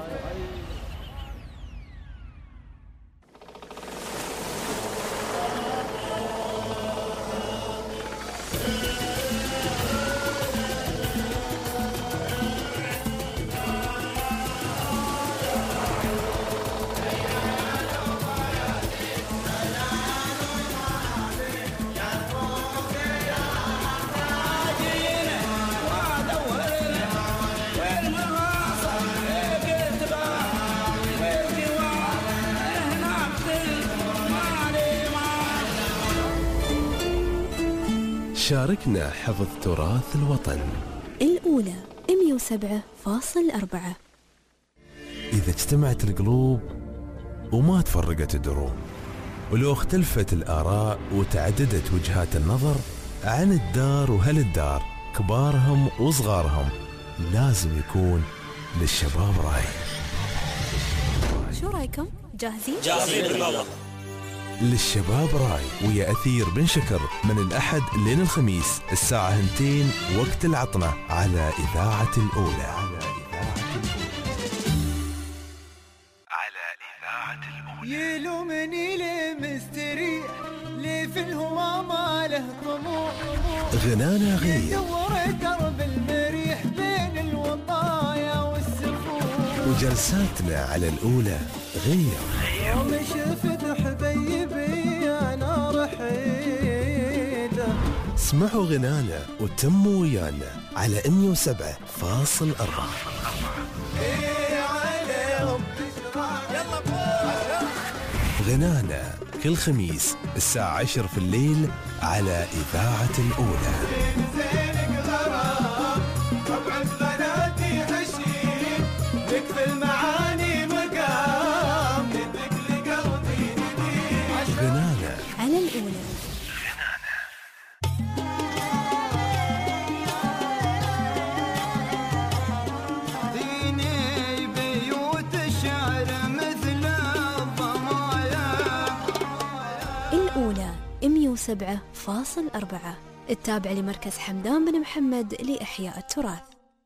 شاركنا حفظ تراث الوطن. الأولى مئة وسبعة فاصلة أربعة. إذا اجتمعت القلوب وما تفرقت الدروب، ولو اختلفت الآراء وتعددت وجهات النظر عن الدار وهل الدار كبارهم وصغارهم، لازم يكون للشباب رأي. شو رأيكم؟ جاهزين؟ جاهزين بالمرة. للشباب راي ويا أثير بن شكر من الأحد لين الخميس الساعة اثنتين وقت العطنة على إذاعة الأولى. على إذاعة الأولى. يلومني ليه مستريح ليه في الهوى ما له طموح، غنانا غير يدور درب المريح بين الوطايا والسفوح، وجلساتنا على الأولى غير يوم شفت حبيبي أنا رحيله. اسمعوا غنانا وتموا ويانا على مئة وسبعة فاصلة أربعة. غنانا كل خميس الساعة عشر في الليل على إذاعة الأولى. غنانا على الأولى. ديني بيوت الشعر مثل الضمايا. الأولى مئة وسبعة فاصلة أربعة، التابع لمركز حمدان بن محمد لإحياء التراث.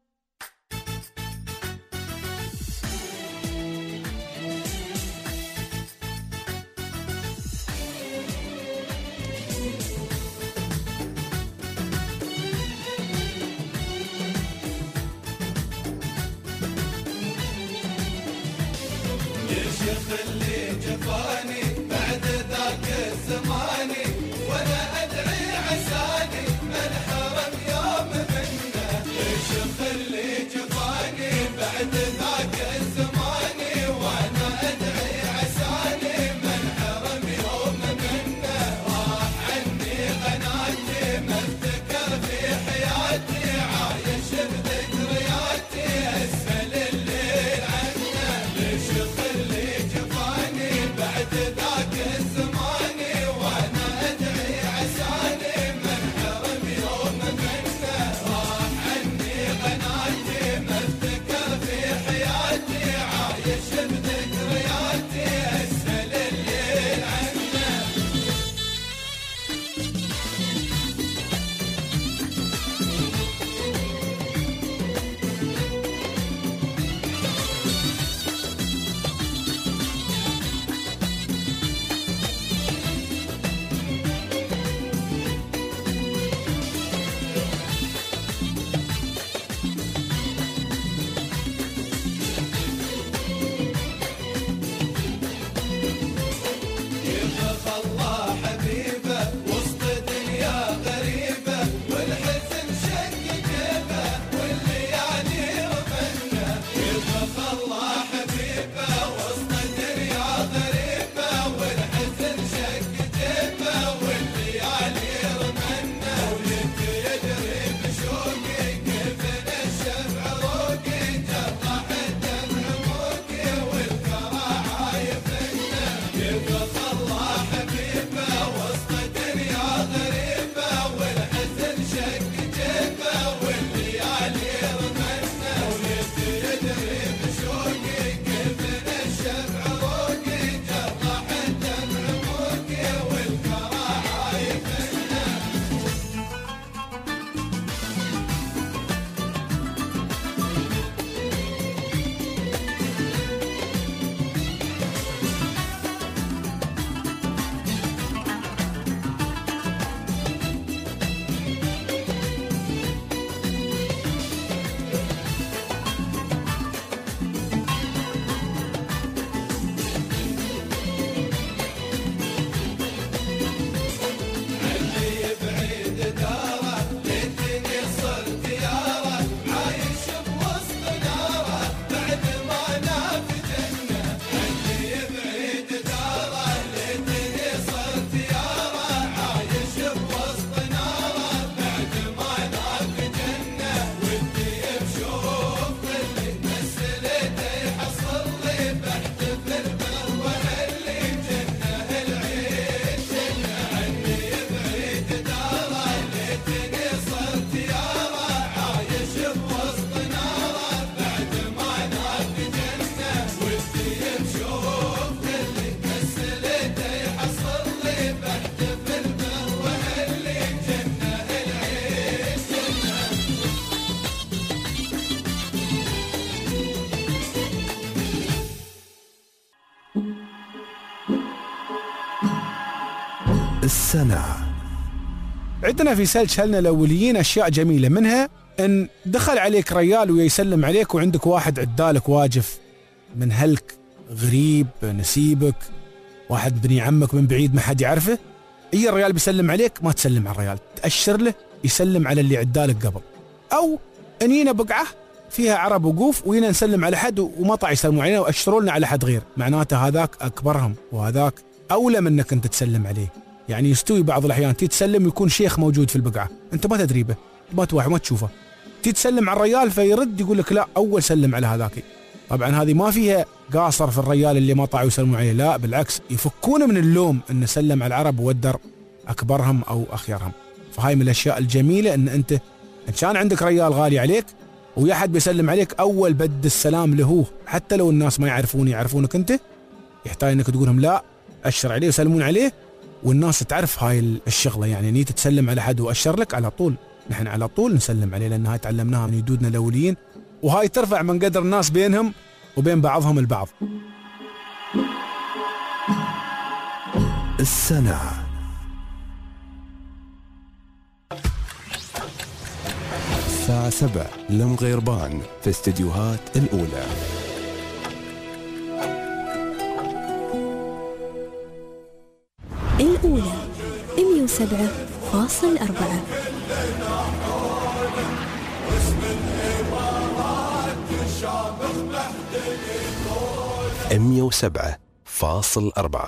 اللي جفاني بعد ذاك الزماني وانا ادعي عساني من حرم يوم منه. الشيخ اللي جفاني بعد ذاك الزماني وانا ادعي عساني من حرم يوم منه. راح عني قناتي ما افتكر في حياتي عايش بذكرياتي اسال الليل عنه. الشيخ اللي جفاني السنة. عندنا في سلج هلنا الأوليين أشياء جميلة، منها أن دخل عليك ريال ويسلم عليك وعندك واحد عدالك واجف من هلك غريب نسيبك، واحد بني عمك من بعيد ما حد يعرفه، اي الريال بيسلم عليك ما تسلم على الريال، تأشر له يسلم على اللي عدالك قبل. أو أنينا بقعة فيها عرب وقوف وينا نسلم على حد وما طاع يسلموا علينا وأشروا لنا على حد غير، معناته هذاك أكبرهم وهذاك أولى منك أنت تسلم عليه. يعني يستوي بعض الأحيان تتسلم ويكون شيخ موجود في البقعة أنت ما تدري به، ما توحي ما تشوفه، تتسلم على الريال فيرد يقول لك لا أول سلم على هذاك. طبعا هذه ما فيها قاصر في الريال اللي ما طاعوا يسلموا عليه، لا بالعكس يفكون من اللوم أن سلم على العرب وودر أكبرهم أو أخيرهم. فهاي من الأشياء الجميلة أن أنت إن كان عندك ريال غالي عليك ويا حد بيسلم عليك أول بد السلام له، حتى لو الناس ما يعرفون يعرفونك أنت، يحتاج أنك تقولهم لا أشر عليه وسلمون عليه والناس تعرف هاي الشغلة. يعني نيت تسلم على حد وأشر لك على طول، نحن على طول نسلم عليه لأن هاي تعلمناها من جدودنا الأوليين، وهاي ترفع من قدر الناس بينهم وبين بعضهم البعض. السنة. الساعة سبعة لم غيربان في استديوهات الأولى. الأولى مية وسبعة فاصل أربعة. مية وسبعة فاصل أربعة.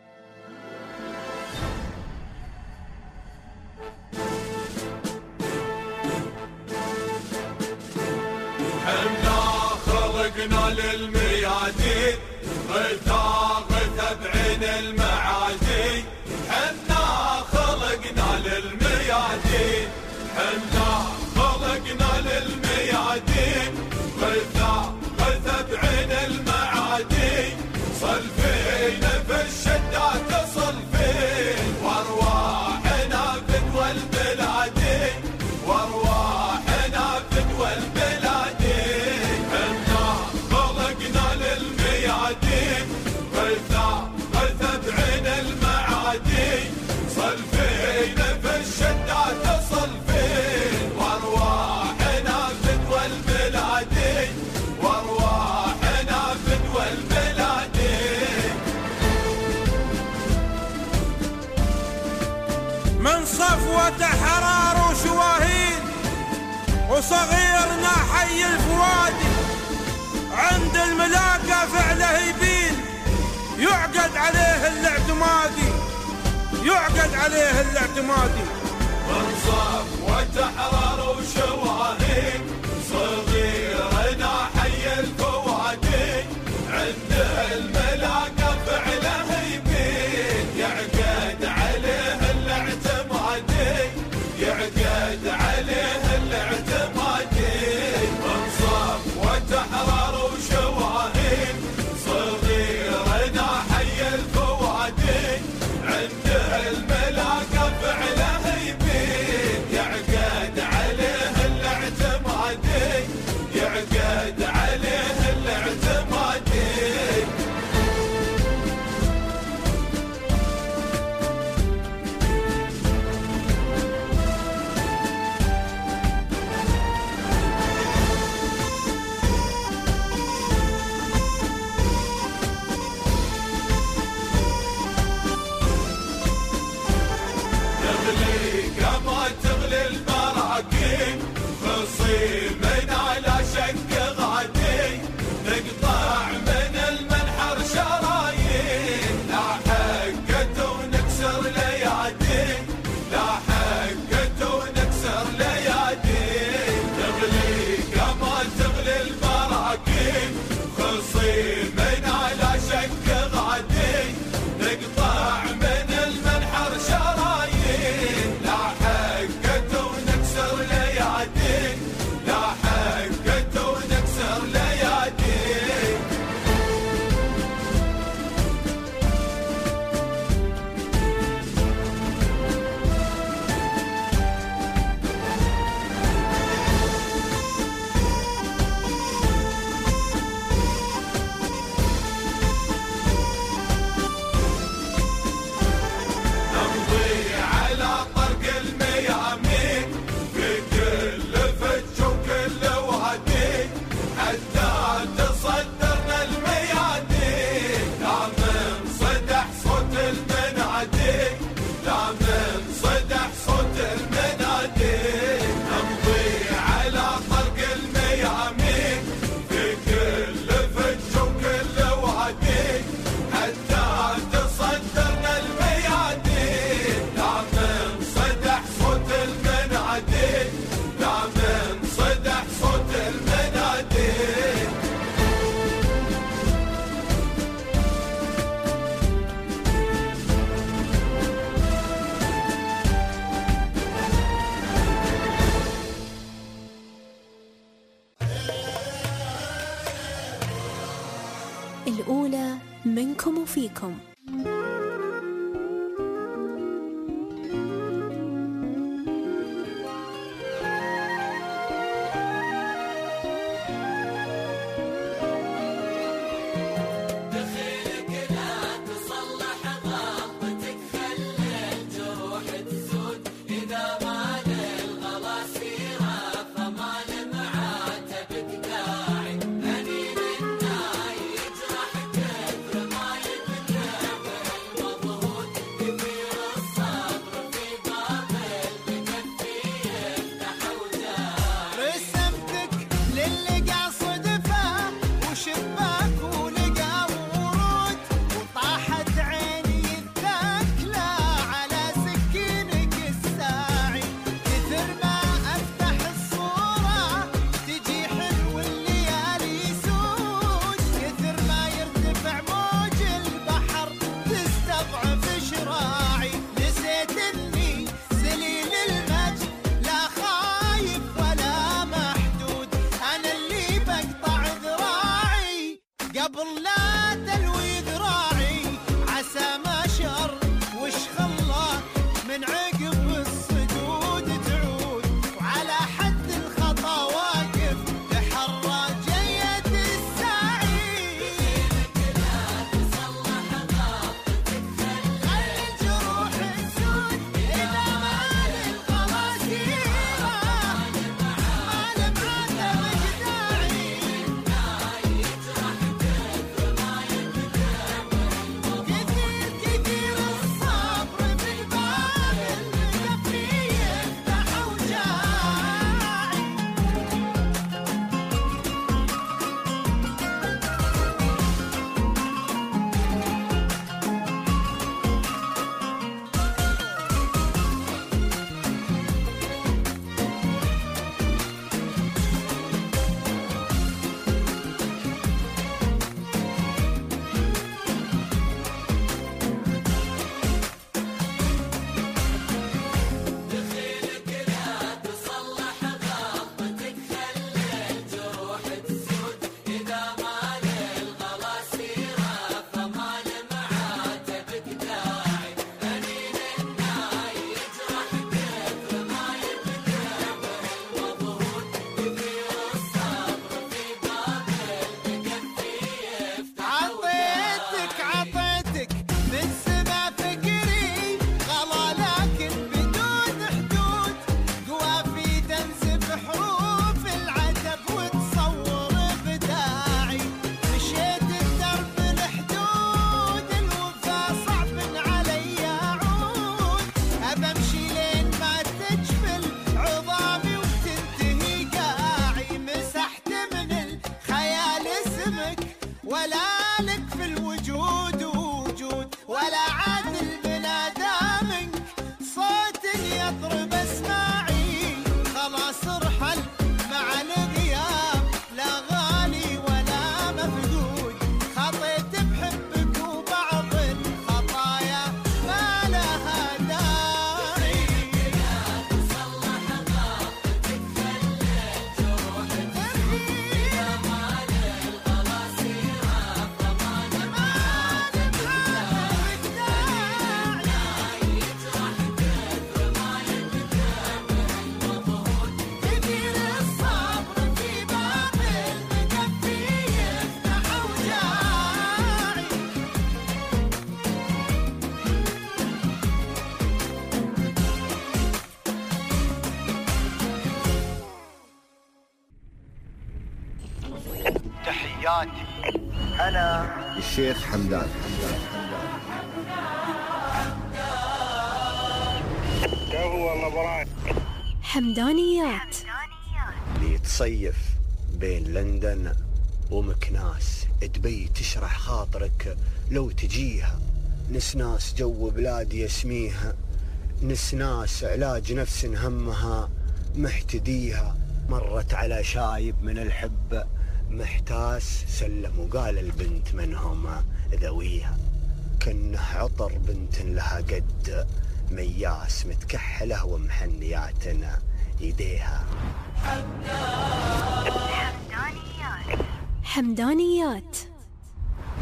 خلقنا للميادين غثا غثا بعين المعادي، حنا خلقنا للميادين، حنا خلقنا للميادين غثا غثا بعين المعادي، صلفين في الشدات صلفين وارواحنا فدوى البلادي، وارواحنا فدوى البلادي، حنا خلقنا للميادين غثا غثا بعين المعادي، صلفين في الشدات صلفين وارواحنا فدوى البلادي، وارواحنا فدوى البلادي. من صفوة حرار وشواهين وصغيرنا حي الفوادي، عند الملاقى فعله يبين، يعقد عليه الاعتمادي، يعقد عليه الاعتمادي. من صفوة حرار وشواهين صغيرنا حي الفوادي، عند الملاقى فعله يبين، يعقد عليه الاعتمادي، يعقد عليه الاعتمادي. من صفوة حرار وشواهين صغيرنا حي الفوادي، عند الملاقى فعله يبين، يعقد عليه الاعتمادي، يعقد عليه الاعتمادي. تغلي كما تغلي البراكين، خصيمنا لا شك غادي، نقطع من المنحر شرايين، لا حقته ونكسر ليادي، لا حقته ونكسر ليادي. تغلي كما تغلي البراكين، خصيمنا لا شك غادي، نقطع من المنحر شرايين، لا حقته ونكسر ليادي، لا الأولى منكم وفيكم. تحياتي أنا الشيخ حمدان. حمدانيات اللي تصيف بين لندن ومكناس، تبي تشرح خاطرك لو تجيها. نسناس جو بلادي يسميها، نسناس علاج نفس همها محتديها. مرت على شايب من الحب محتاس، سلم وقال البنت منهم ذويها. كنه عطر بنت لها قد مياس، متكحله ومحنياتنا يديها. حمدانيات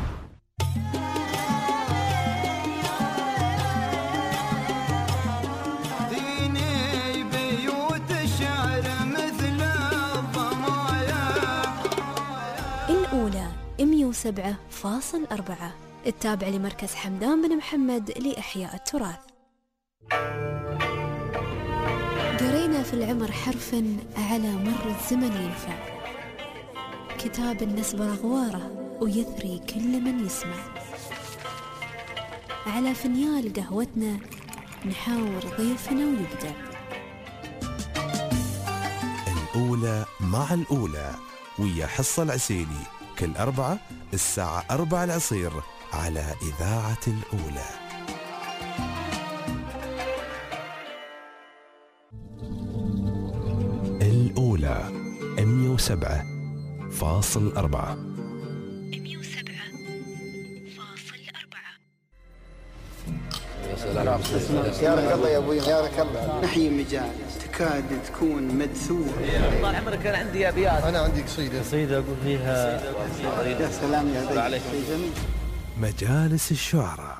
وسبعة فاصل أربعة، التابع لمركز حمدان بن محمد لإحياء التراث. قرينا في العمر حرفا على مر الزمن ينفع، كتاب النسبة أغواره ويثري كل من يسمع. على فنيال قهوتنا نحاور ضيفنا ويبدع. الأولى مع الأولى ويا حصة العسيلي كل أربعة الساعة أربعة العصير على إذاعة الأولى. الأولى مية وسبعة فاصل أربعة. مية وسبعة فاصل أربعة. يا رك الله يا ابوي، يا رك الله. نحيي مجال تكاد تكون مدثورة. طال عمرك كان عندي ابيات. انا عندي قصيده قصيده اقول فيها يا سلام يا عليك جميل. مجالس الشعراء.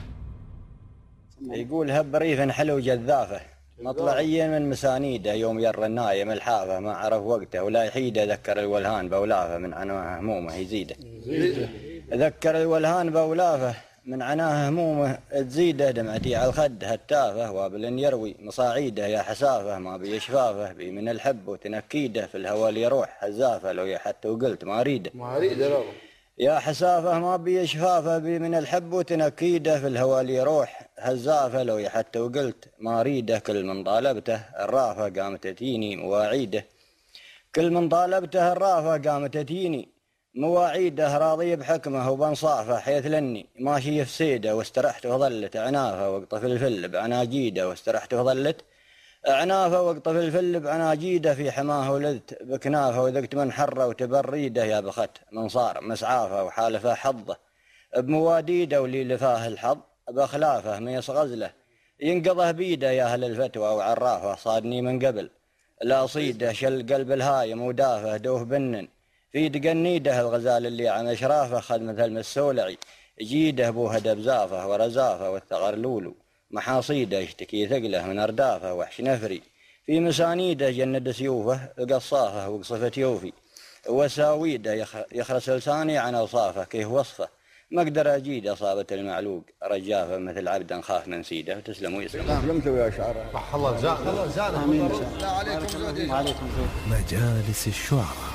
يقول هب ريف حلو جذافه مطلعيا من مسانيده يوم ير النايم الحافه ما عرف وقته ولا يحيده ذكر الولهان بولافه من عناه همومه يزيده. ذكر الولهان بولافه من عناه همومه تزيده دمعتي على الخد هتافه وابل يروي مصاعيده يا حسافه ما بيشفافه بي من الحب وتنكيده في الهوى يروح هزافه لو حتى وقلت ما اريده ما اريده يا حسافه ما بيشفافه بي من الحب وتنكيده في الهوى يروح هزافه لو حتى وقلت ما اريده كل من طالبته الرافه قامت تتيني مواعيده كل من طالبته الرافه قامت تتيني مواعيده راضي بحكمه وبنصافه حيث لني ماشي في سيده واسترحت وظلت عنافه واقطف الفل بعناجيده واسترحت وظلت عنافه واقطف الفل بعناجيده في حماه ولذت بكنافه وذقت من حره وتبريده يا بخت من صار مسعافه وحالفه حظه بمواديده ولي لفاه الحظ باخلافه ميص غزله ينقضه بيده يا اهل الفتوى وعرافه صادني من قبل لا صيده شل قلب الهايم ودافه دوه بنن في دقنيده الغزال اللي عن اشرافه خذ مثل مسولعي جيده ابوها دبزافه ورزافه والثغر لولو محاصيده يشتكي ثقله من اردافه وحش نفري في مسانيده جند سيوفه قصافه وقصفه يوفي وساويده يخرس لساني عن اوصافه كيه وصفه ما اقدر اجيد اصابه المعلوق رجافه مثل عبدا خاف من سيده وتسلم ويسلم. لمتوا يا شعراء. صح الله جزاك الله جزاك امين. لا عليكم وعليكم مجالس الشعراء.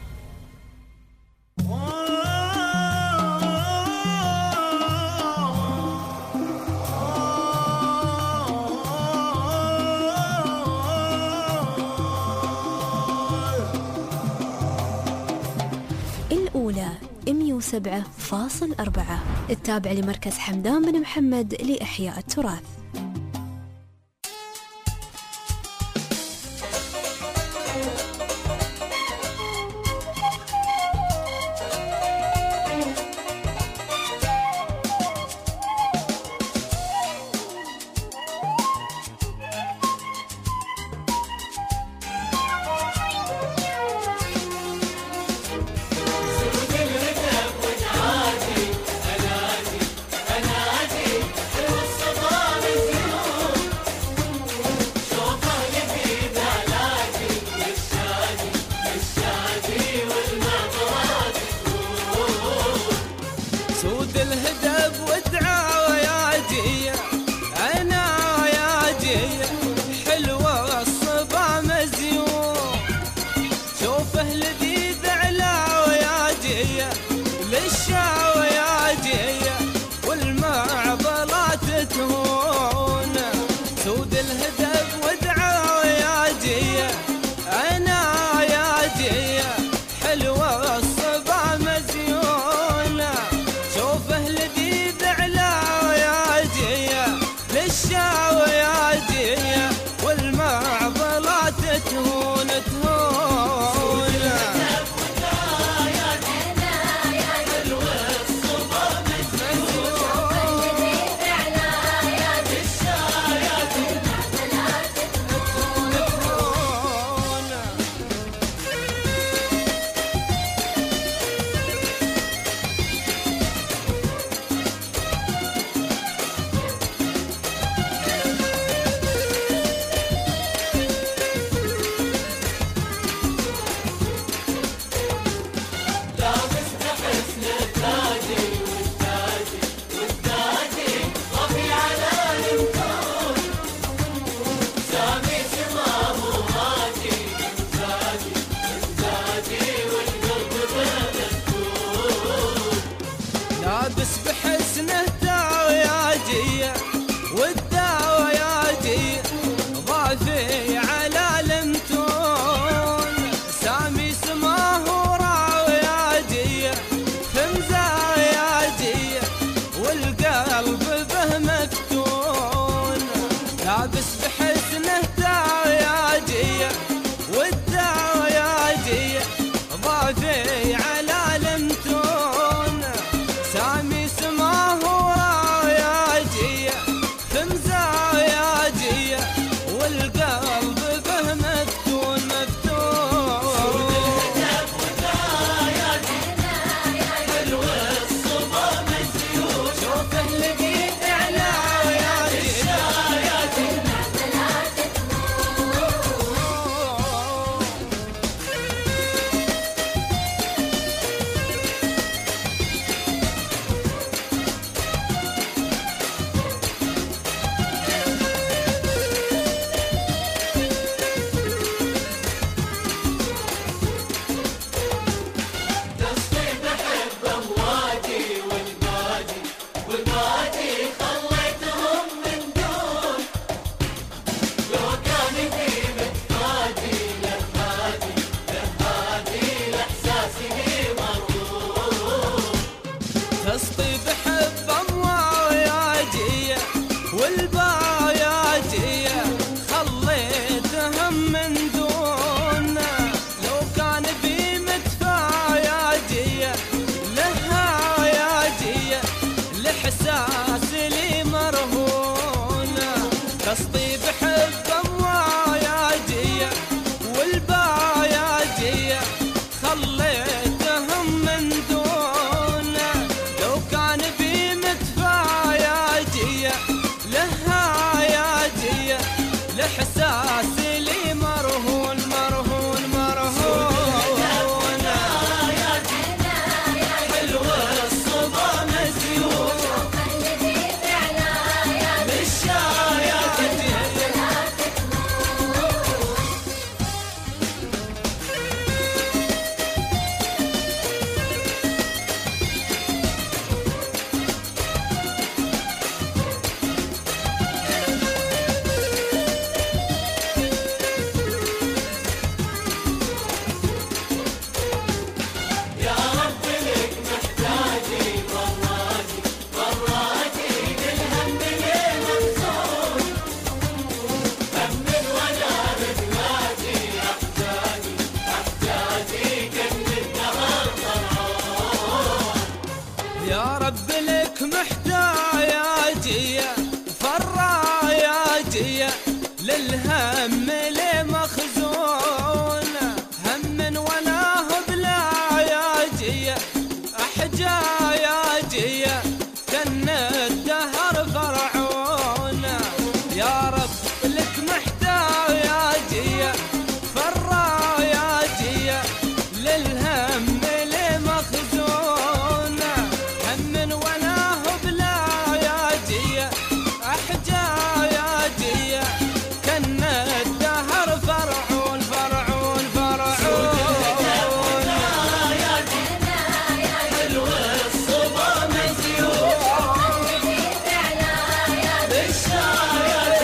الأولى مية وسبعة فاصل أربعة، التابع لمركز حمدان بن محمد لإحياء التراث. أنا هم من دونه لو كان بي مدفع ياجيه لها ياجيه لحساس لي مرهونه قصدي بحبه وياجيه والباياجيه خليتهم من دونه لو كان بي مدفع ياجيه لها ياجيه لحساس لي مرهون مرهون مرهون حلو الصبا مزيون بالشايات يا رب لك محتاجية فراياجية للهم لي مخزونة هم ولا هو بلاياجية أحجاياجية كن الدهر فرعونة يا رب لك محتاجية فراياجية للهم لي مخزونة هم ولا هو بلاياجية أحجاياجية كن الدهر فرعون فرعون فرعون حلو الصبا مزيون بالشايات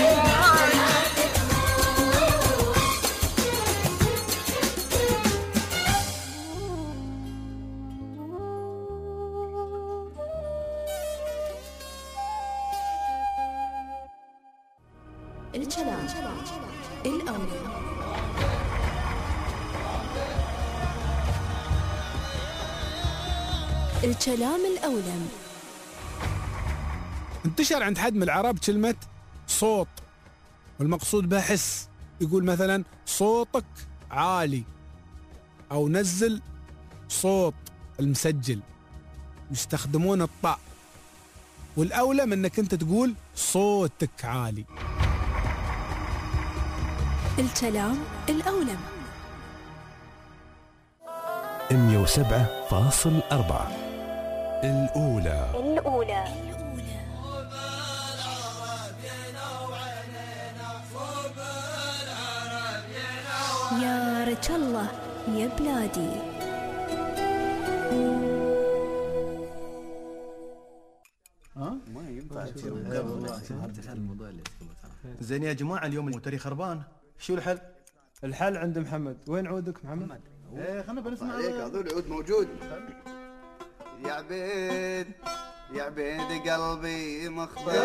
الكلام الأولى. الكلام الأولم. انتشر عند حد من العرب كلمة صوت والمقصود بها حس. يقول مثلا صوتك عالي أو نزل صوت المسجل، يستخدمون الطاء. والأولى من أنك أنت تقول صوتك عالي. الكلام الأولم. مية وسبعة فاصل أربعة الأولى. الأولى. يا رجل الله يا بلادي. ها؟ ما ينفع زين يا جماعة اليوم الموتري خربان، شو الحل؟ الحل عند محمد. وين عودك محمد؟ ايه خلنا بنسمع عليك هذول العود موجود. يا عبيد يا عبيد قلبي مخبر.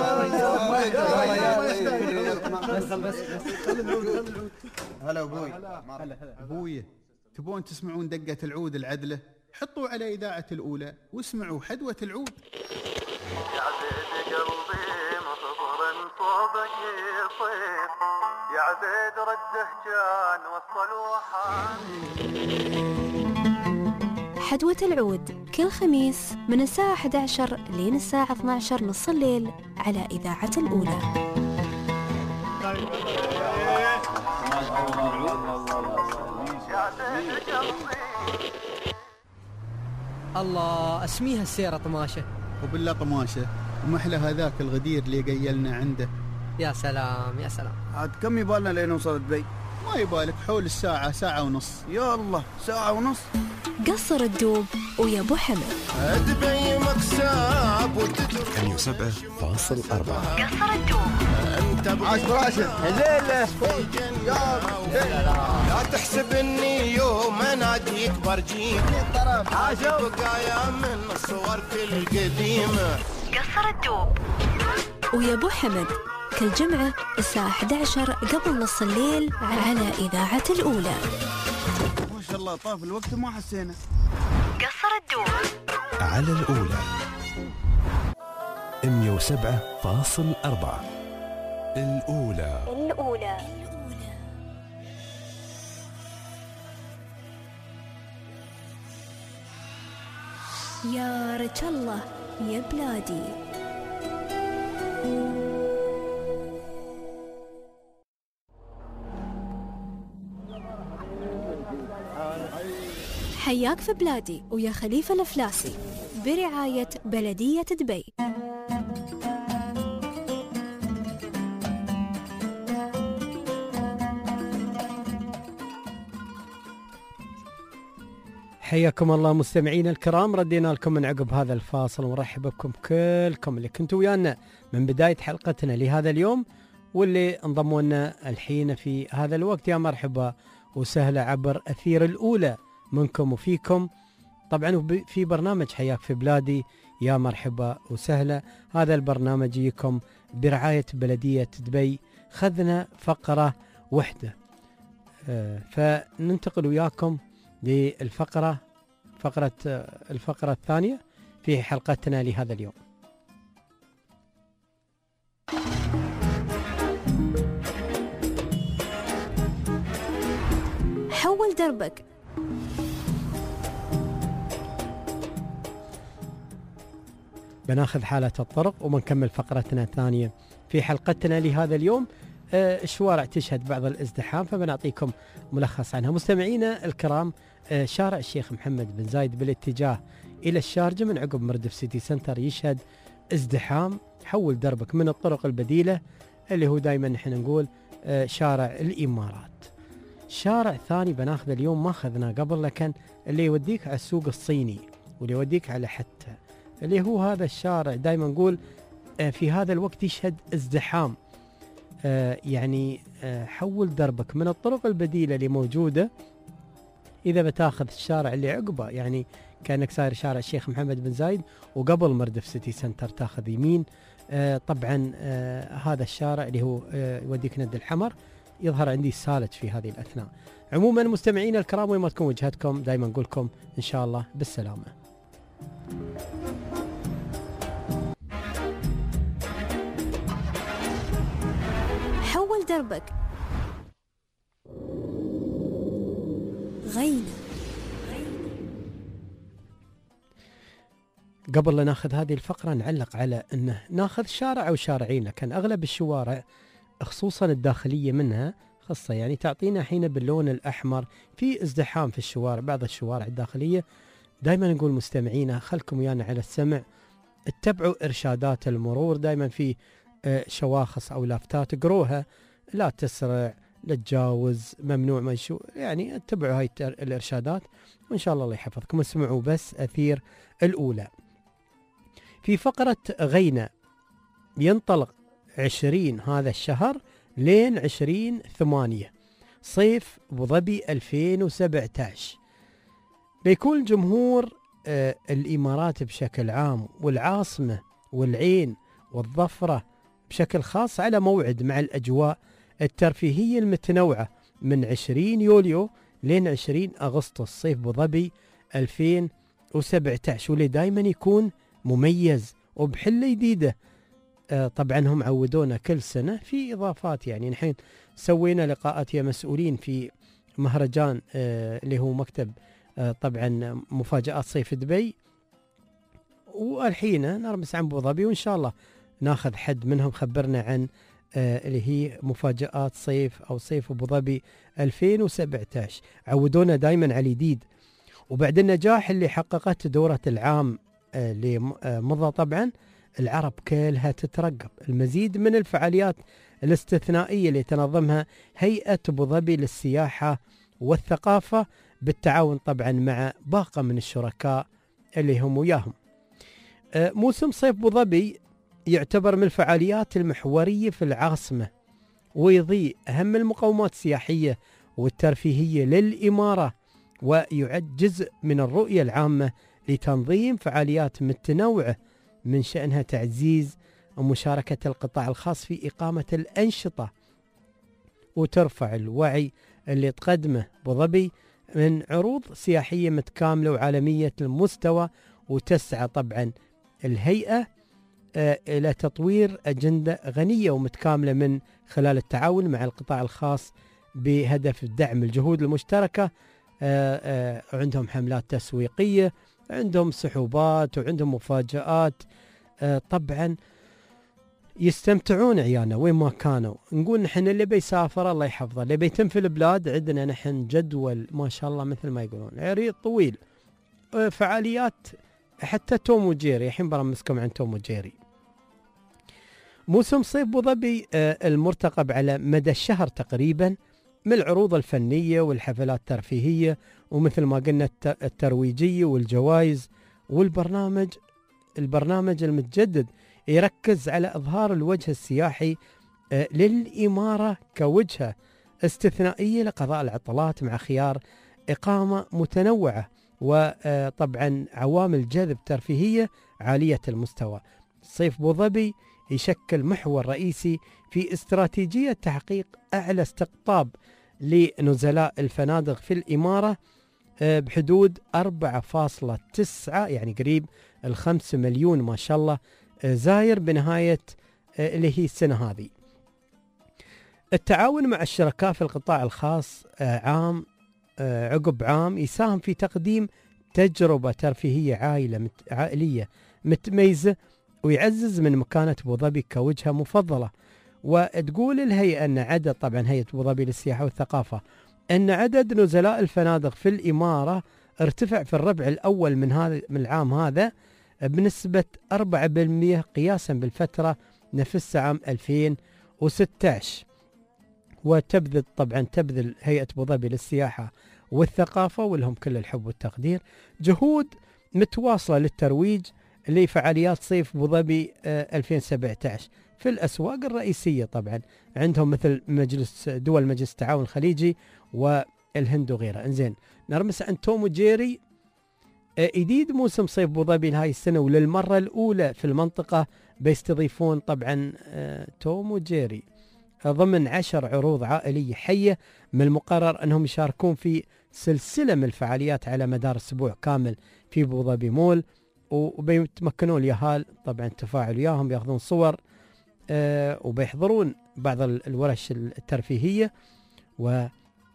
بس بس خلي العود خلي العود. هلا ابوي. هلا ابوي، تبون تسمعون دقة العود العدلة؟ حطوا على إذاعة الأولى واسمعوا حدوة العود. يا عبيد قلبي مخبر صوبك يصير، يا عبيد رده كان وصل وحامي. حدوة العود كل خميس من الساعة أحد عشر لين الساعة اثنا عشر نص الليل على إذاعة الأولى. الله اسميها السيرة طماشة. وبالله طماشة ومحلى هذاك الغدير اللي قيلنا عنده. يا سلام يا سلام. عاد كم يبالنا لين نوصل دبي؟ ما يبالك حول الساعة، ساعة ونص. يا الله ساعة ونص. قصر الدوب ويا ابو حمد. دبي مكسب مية وسبعة فاصل أربعة قصر الدوب. انت عاش براشد هزيله. لا تحسب اني يوم اناديك برجيك، عاشق بقايا من الصور في القديمة. قصر الدوب ويا ابو حمد كل جمعة الساعة أحد عشر قبل نص الليل على إذاعة الأولى. ما شاء الله طاف الوقت وما حسينا. قصر الدور على الأولى مية وسبعة فاصل أربعة. الأولى الأولى يا رجل الله يا بلادي. حياك في بلادي ويا خليفة الأفلاسي برعاية بلدية دبي. حياكم الله مستمعين الكرام، ردينا لكم من عقب هذا الفاصل ونرحب بكم كلكم اللي كنتوا ويانا من بداية حلقتنا لهذا اليوم واللي انضموا لنا الحين في هذا الوقت. يا مرحبا وسهلا عبر أثير الأولى منكم وفيكم طبعا في برنامج حياك في بلادي. يا مرحبا وسهلا. هذا البرنامج يجيكم برعاية بلدية دبي. خذنا فقرة وحدة آه فننتقل وياكم للفقرة فقرة الفقرة الثانية في حلقتنا لهذا اليوم. حول دربك. بناخذ حالة الطرق وبنكمل فقرتنا الثانية في حلقتنا لهذا اليوم. آه الشوارع تشهد بعض الازدحام فبنعطيكم ملخص عنها. مستمعينا الكرام، آه شارع الشيخ محمد بن زايد بالاتجاه إلى الشارجة من عقب مردف سيتي سنتر يشهد ازدحام. حول دربك من الطرق البديلة اللي هو دائما نحن نقول آه شارع الإمارات. شارع ثاني بناخذ اليوم ما أخذناه قبل لكن اللي يوديك على السوق الصيني واللي يوديك على حتى اللي هو هذا الشارع دائما نقول آه في هذا الوقت يشهد ازدحام. آه يعني آه حول دربك من الطرق البديلة اللي موجودة إذا بتاخذ الشارع اللي عقبه، يعني كأنك ساير شارع الشيخ محمد بن زايد وقبل مردف سيتي سنتر تاخذ يمين. آه طبعا آه هذا الشارع اللي هو آه يوديك ند الحمر يظهر عندي سالج في هذه الأثناء. عموما مستمعين الكرام وين ما تكون وجهتكم دائما نقول لكم إن شاء الله بالسلامة. حول دربك. غينة. قبل لا ناخذ هذه الفقرة نعلق على أنه ناخذ شارع أو شارعين، لكن أغلب الشوارع خصوصا الداخلية منها خاصة يعني تعطينا حين باللون الأحمر في ازدحام في الشوارع. بعض الشوارع الداخلية دائما نقول مستمعينا خلكم ويانا على السمع، اتبعوا إرشادات المرور. دائما في شواخص أو لافتات قروها، لا تسرع لا تجاوز ممنوع ما يشو، يعني اتبعوا هاي الإرشادات وإن شاء الله الله يحفظكم. اسمعوا بس أثير الأولى. في فقرة غينة ينطلق عشرين هذا الشهر لين عشرين ثمانية صيف أبو ظبي ألفين وسبعة عشر. بيكون جمهور آه الإمارات بشكل عام والعاصمة والعين والظفرة بشكل خاص على موعد مع الأجواء الترفيهية المتنوعة من عشرين يوليو لين عشرين أغسطس صيف أبو ظبي ألفين وسبعة عشر، واللي دائما يكون مميز وبحلة جديدة. آه طبعا هم عودونا كل سنة في إضافات، يعني نحن سوينا لقاءات يا مسؤولين في مهرجان آه اللي هو مكتب آه طبعا مفاجآت صيف دبي، والحين نرمس عن أبو ظبي وإن شاء الله ناخذ حد منهم خبرنا عن آه اللي هي مفاجآت صيف أو صيف أبو ظبي ألفين وسبعة عشر. عودونا دائما على الجديد، وبعد النجاح اللي حققته دورة العام آه اللي مضى طبعا العرب كلها تترقب المزيد من الفعاليات الاستثنائية اللي تنظمها هيئة أبو ظبي للسياحة والثقافة بالتعاون طبعا مع باقة من الشركاء اللي هم وياهم. آه موسم صيف أبو ظبي يعتبر من الفعاليات المحورية في العاصمة، ويضيء أهم المقومات السياحية والترفيهية للإمارة، ويعد جزء من الرؤية العامة لتنظيم فعاليات متنوعة من شأنها تعزيز ومشاركة القطاع الخاص في إقامة الأنشطة وترفع الوعي اللي تقدمه أبو ظبي من عروض سياحية متكاملة وعالمية المستوى. وتسعى طبعا الهيئة إلى تطوير أجندة غنية ومتكاملة من خلال التعاون مع القطاع الخاص بهدف دعم الجهود المشتركة. عندهم حملات تسويقية، عندهم سحوبات، وعندهم مفاجآت. طبعا يستمتعون عيالنا وين ما كانوا. نقول نحن اللي بيسافر الله يحفظه، اللي بيتم في البلاد عندنا نحن جدول ما شاء الله مثل ما يقولون عريض طويل، فعاليات حتى توم وجيري. الحين برمسكم عن توم وجيري. موسم صيف ابو ظبي المرتقب على مدى الشهر تقريبا من العروض الفنية والحفلات الترفيهية، ومثل ما قلنا الترويجية والجوائز. والبرنامج البرنامج المتجدد يركز على إظهار الوجه السياحي للإمارة كوجهة استثنائية لقضاء العطلات، مع خيار إقامة متنوعة وطبعا عوامل جذب ترفيهية عالية المستوى. صيف ابو ظبي يشكل محور رئيسي في استراتيجية تحقيق أعلى استقطاب لنزلاء الفنادق في الإمارة بحدود أربعة فاصلة تسعة يعني قريب الخمس مليون ما شاء الله زاير بنهاية اللي هي السنة هذه. التعاون مع الشركاء في القطاع الخاص عام عقب عام يساهم في تقديم تجربة ترفيهية عائلة مت عائلية متميزة، ويعزز من مكانة أبو ظبي كوجهة مفضلة. وتقول الهيئة أن عدد طبعا هيئة أبو ظبي للسياحة والثقافة أن عدد نزلاء الفنادق في الإمارة ارتفع في الربع الأول من هذا من العام هذا بنسبة أربعة بالمئة قياسا بالفترة نفسها عام ألفين وستة عشر. وتبذل طبعا تبذل هيئة أبو ظبي للسياحة والثقافة ولهم كل الحب والتقدير جهود متواصلة للترويج لفعاليات صيف أبو ظبي ألفين وسبعة عشر في الأسواق الرئيسية. طبعا عندهم مثل مجلس دول مجلس التعاون الخليجي والهند وغيرها. انزين نرمس عن توم وجيري. جديد موسم صيف أبو ظبي لهاي السنة وللمرة الأولى في المنطقة بيستضيفون طبعا توم وجيري ضمن عشر عروض عائلية حية. من المقرر أنهم يشاركون في سلسلة من الفعاليات على مدار أسبوع كامل في أبو ظبي مول، وبيتمكنون اليهال طبعا التفاعل وياهم، ياخذون صور أه وبيحضرون بعض الورش الترفيهية وبعض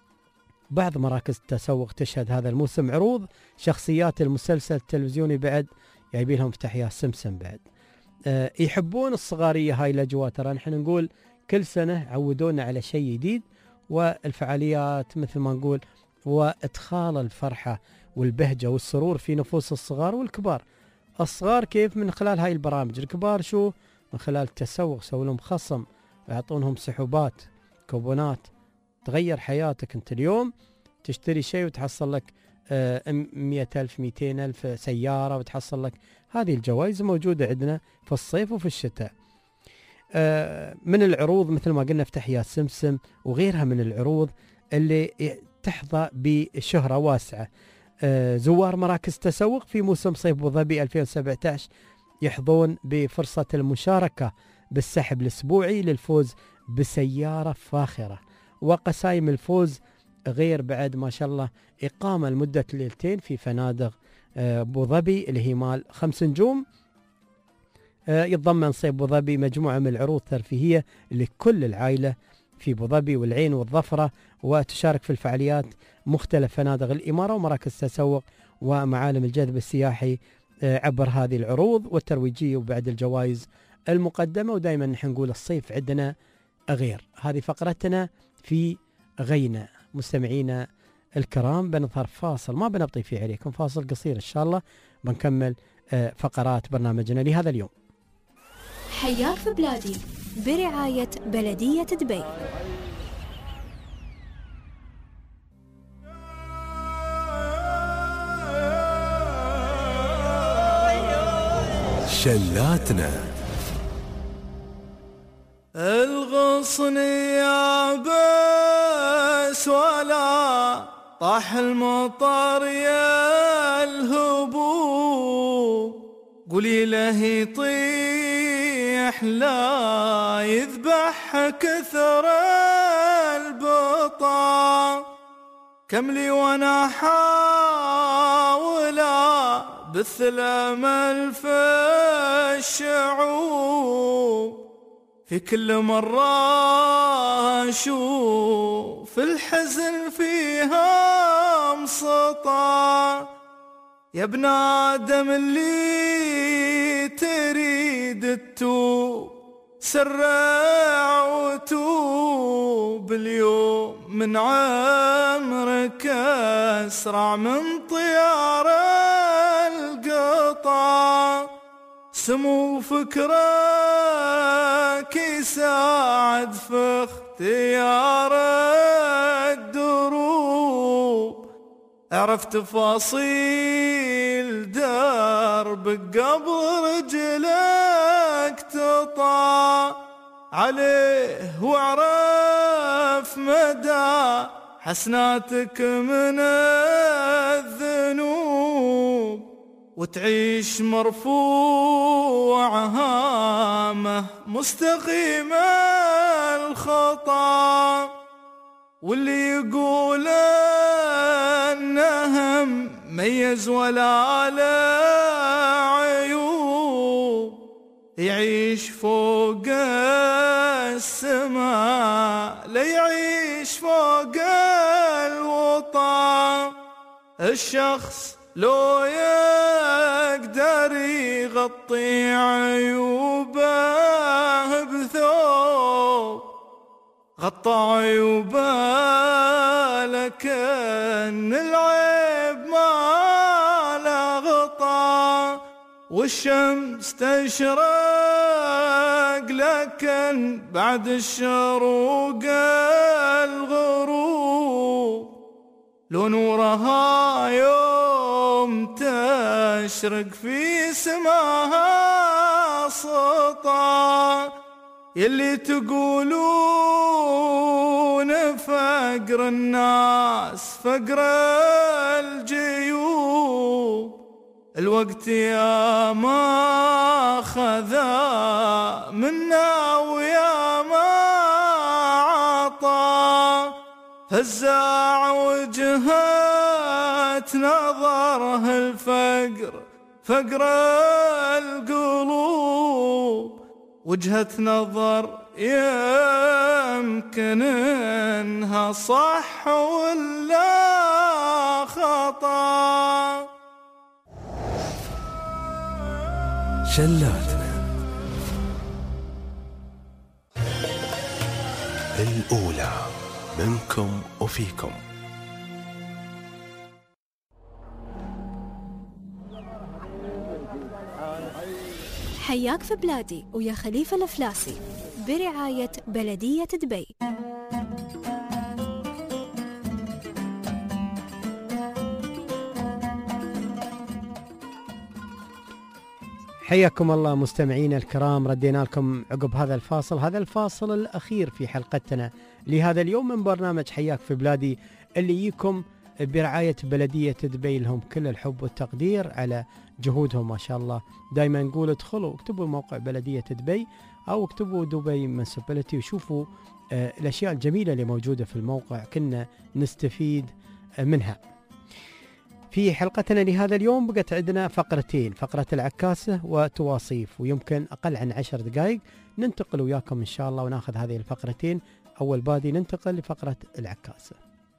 مراكز التسوق. تشهد هذا الموسم عروض شخصيات المسلسل التلفزيوني بعد جايبين لهم افتتاحية سمسم بعد. أه يحبون الصغارية هاي الأجواء، ترى نحن نقول كل سنة عودونا على شيء جديد، والفعاليات مثل ما نقول وإدخال الفرحة والبهجة والسرور في نفوس الصغار والكبار. الصغار كيف من خلال هاي البرامج، الكبار شو من خلال التسوق، سووا لهم خصم ويعطونهم سحوبات كوبونات تغير حياتك. انت اليوم تشتري شيء وتحصل لك مئة ألف مئتين ألف سيارة، وتحصل لك هذه الجوائز موجودة عندنا في الصيف وفي الشتاء. من العروض مثل ما قلنا افتتاحيات سمسم وغيرها من العروض اللي تحظى بشهرة واسعة. زوار مراكز تسوق في موسم صيف أبو ظبي ألفين وسبعة عشر يحظون بفرصة المشاركة بالسحب الأسبوعي للفوز بسيارة فاخرة وقسائم الفوز، غير بعد ما شاء الله إقامة لمدة ليلتين في فنادق أبو ظبي اللي هي مال خمس نجوم. يتضمن صيف أبو ظبي مجموعة من العروض الترفيهية لكل العائلة في أبو ظبي والعين والظفرة، وتشارك في الفعاليات مختلف فنادق الإمارة ومراكز تسوق ومعالم الجذب السياحي عبر هذه العروض والترويجية وبعد الجوائز المقدمة. ودائما نحن نقول الصيف عندنا غير. هذه فقرتنا في غينا. مستمعينا الكرام بنظهر فاصل ما بنبطي فيه عليكم، فاصل قصير إن شاء الله بنكمل فقرات برنامجنا لهذا اليوم. حياك في بلادي برعاية بلدية دبي. شلاتنا الغصن يا بس ولا طاح المطر يا الهبوب، قولي له يطير يحلى يذبح كثر البطا، كم لي وانا حاولا بث الامل في الشعوب، في كل مرة اشوف الحزن فيها مسطع. يا ابن آدم اللي تريد التوب سرع وتوب، اليوم من عمرك أسرع من طيار القطع. سمو فكرك يساعد في اختيار الدروب، اعرف تفاصيل دربك قبل رجلك تطع عليه، واعرف مدى حسناتك من الذنوب، وتعيش مرفوع هامه مستقيم الخطا. واللي يقول انه ميز ولا له عيوب، يعيش فوق السماء لا يعيش فوق الوطا. الشخص لو يقدر يغطي عيوبه بثوب، غطى عيوبه لكن العيب ما له غطى. والشمس تشرق لكن بعد الشروق الغروب، لو نورها يوم تشرق في سماها سطع. يلي تقولون فقر الناس فقر الجيوب، الوقت يا ما خذا منا ويا ما عطا. فزاع وجهات نظره الفقر فقر القلوب، وجهة نظر يمكن انها صح ولا خطأ. شلاتنا الأولى منكم وفيكم. حياك في بلادي ويا خليفة الأفلاسي برعاية بلدية دبي. حياكم الله مستمعين الكرام، ردينا لكم عقب هذا الفاصل، هذا الفاصل الأخير في حلقتنا لهذا اليوم من برنامج حياك في بلادي، اللي يجيكم برعاية بلدية دبي، لهم كل الحب والتقدير على جهودهم ما شاء الله. دائما نقول ادخلوا اكتبوا موقع بلدية دبي أو اكتبوا دبي منسبلتي وشوفوا آه الأشياء الجميلة اللي موجودة في الموقع، كنا نستفيد آه منها. في حلقتنا لهذا اليوم بقت عندنا فقرتين، فقرة العكاسة وتواصيف، ويمكن أقل عن عشر دقائق ننتقل وياكم إن شاء الله وناخذ هذه الفقرتين. أول بادي ننتقل لفقرة العكاسة.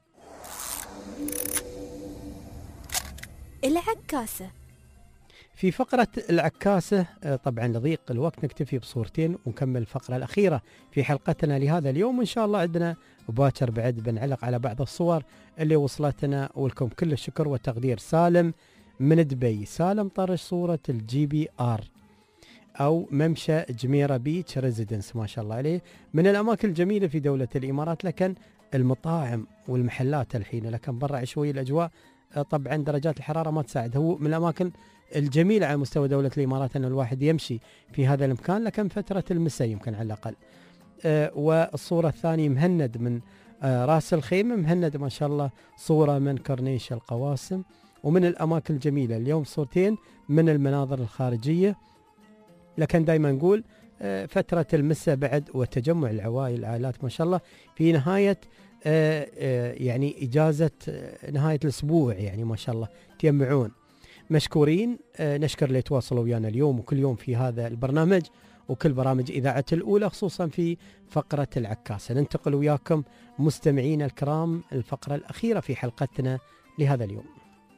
العكاسة. في فقرة العكاسة طبعا لضيق الوقت نكتفي بصورتين ونكمل الفقرة الأخيرة في حلقتنا لهذا اليوم. إن شاء الله عندنا باكر بعد بنعلق على بعض الصور اللي وصلتنا، ولكم كل الشكر والتقدير. سالم من دبي، سالم طرش صورة الجي بي آر أو ممشى جميرة بيتش ريزيدنس، ما شاء الله عليه، من الأماكن الجميلة في دولة الإمارات، لكن المطاعم والمحلات الحين، لكن برا شوي الأجواء طبعا درجات الحرارة ما تساعد. هو من الأماكن الجميلة على مستوى دولة الإمارات أن الواحد يمشي في هذا المكان، لكن فترة المساء يمكن على الأقل. أه والصورة الثانية مهند من أه راس الخيمة، مهند ما شاء الله، صورة من كورنيش القواسم، ومن الأماكن الجميلة. اليوم صورتين من المناظر الخارجية، لكن دائما نقول فترة المساء بعد وتجمع العوائل العائلات ما شاء الله في نهاية يعني إجازة نهاية الأسبوع، يعني ما شاء الله تجمعون. مشكورين، نشكر اللي يتواصلوا ويانا اليوم وكل يوم في هذا البرنامج وكل برامج إذاعة الأولى، خصوصا في فقرة العكاسة. ننتقل وياكم مستمعينا الكرام الفقرة الأخيرة في حلقتنا لهذا اليوم.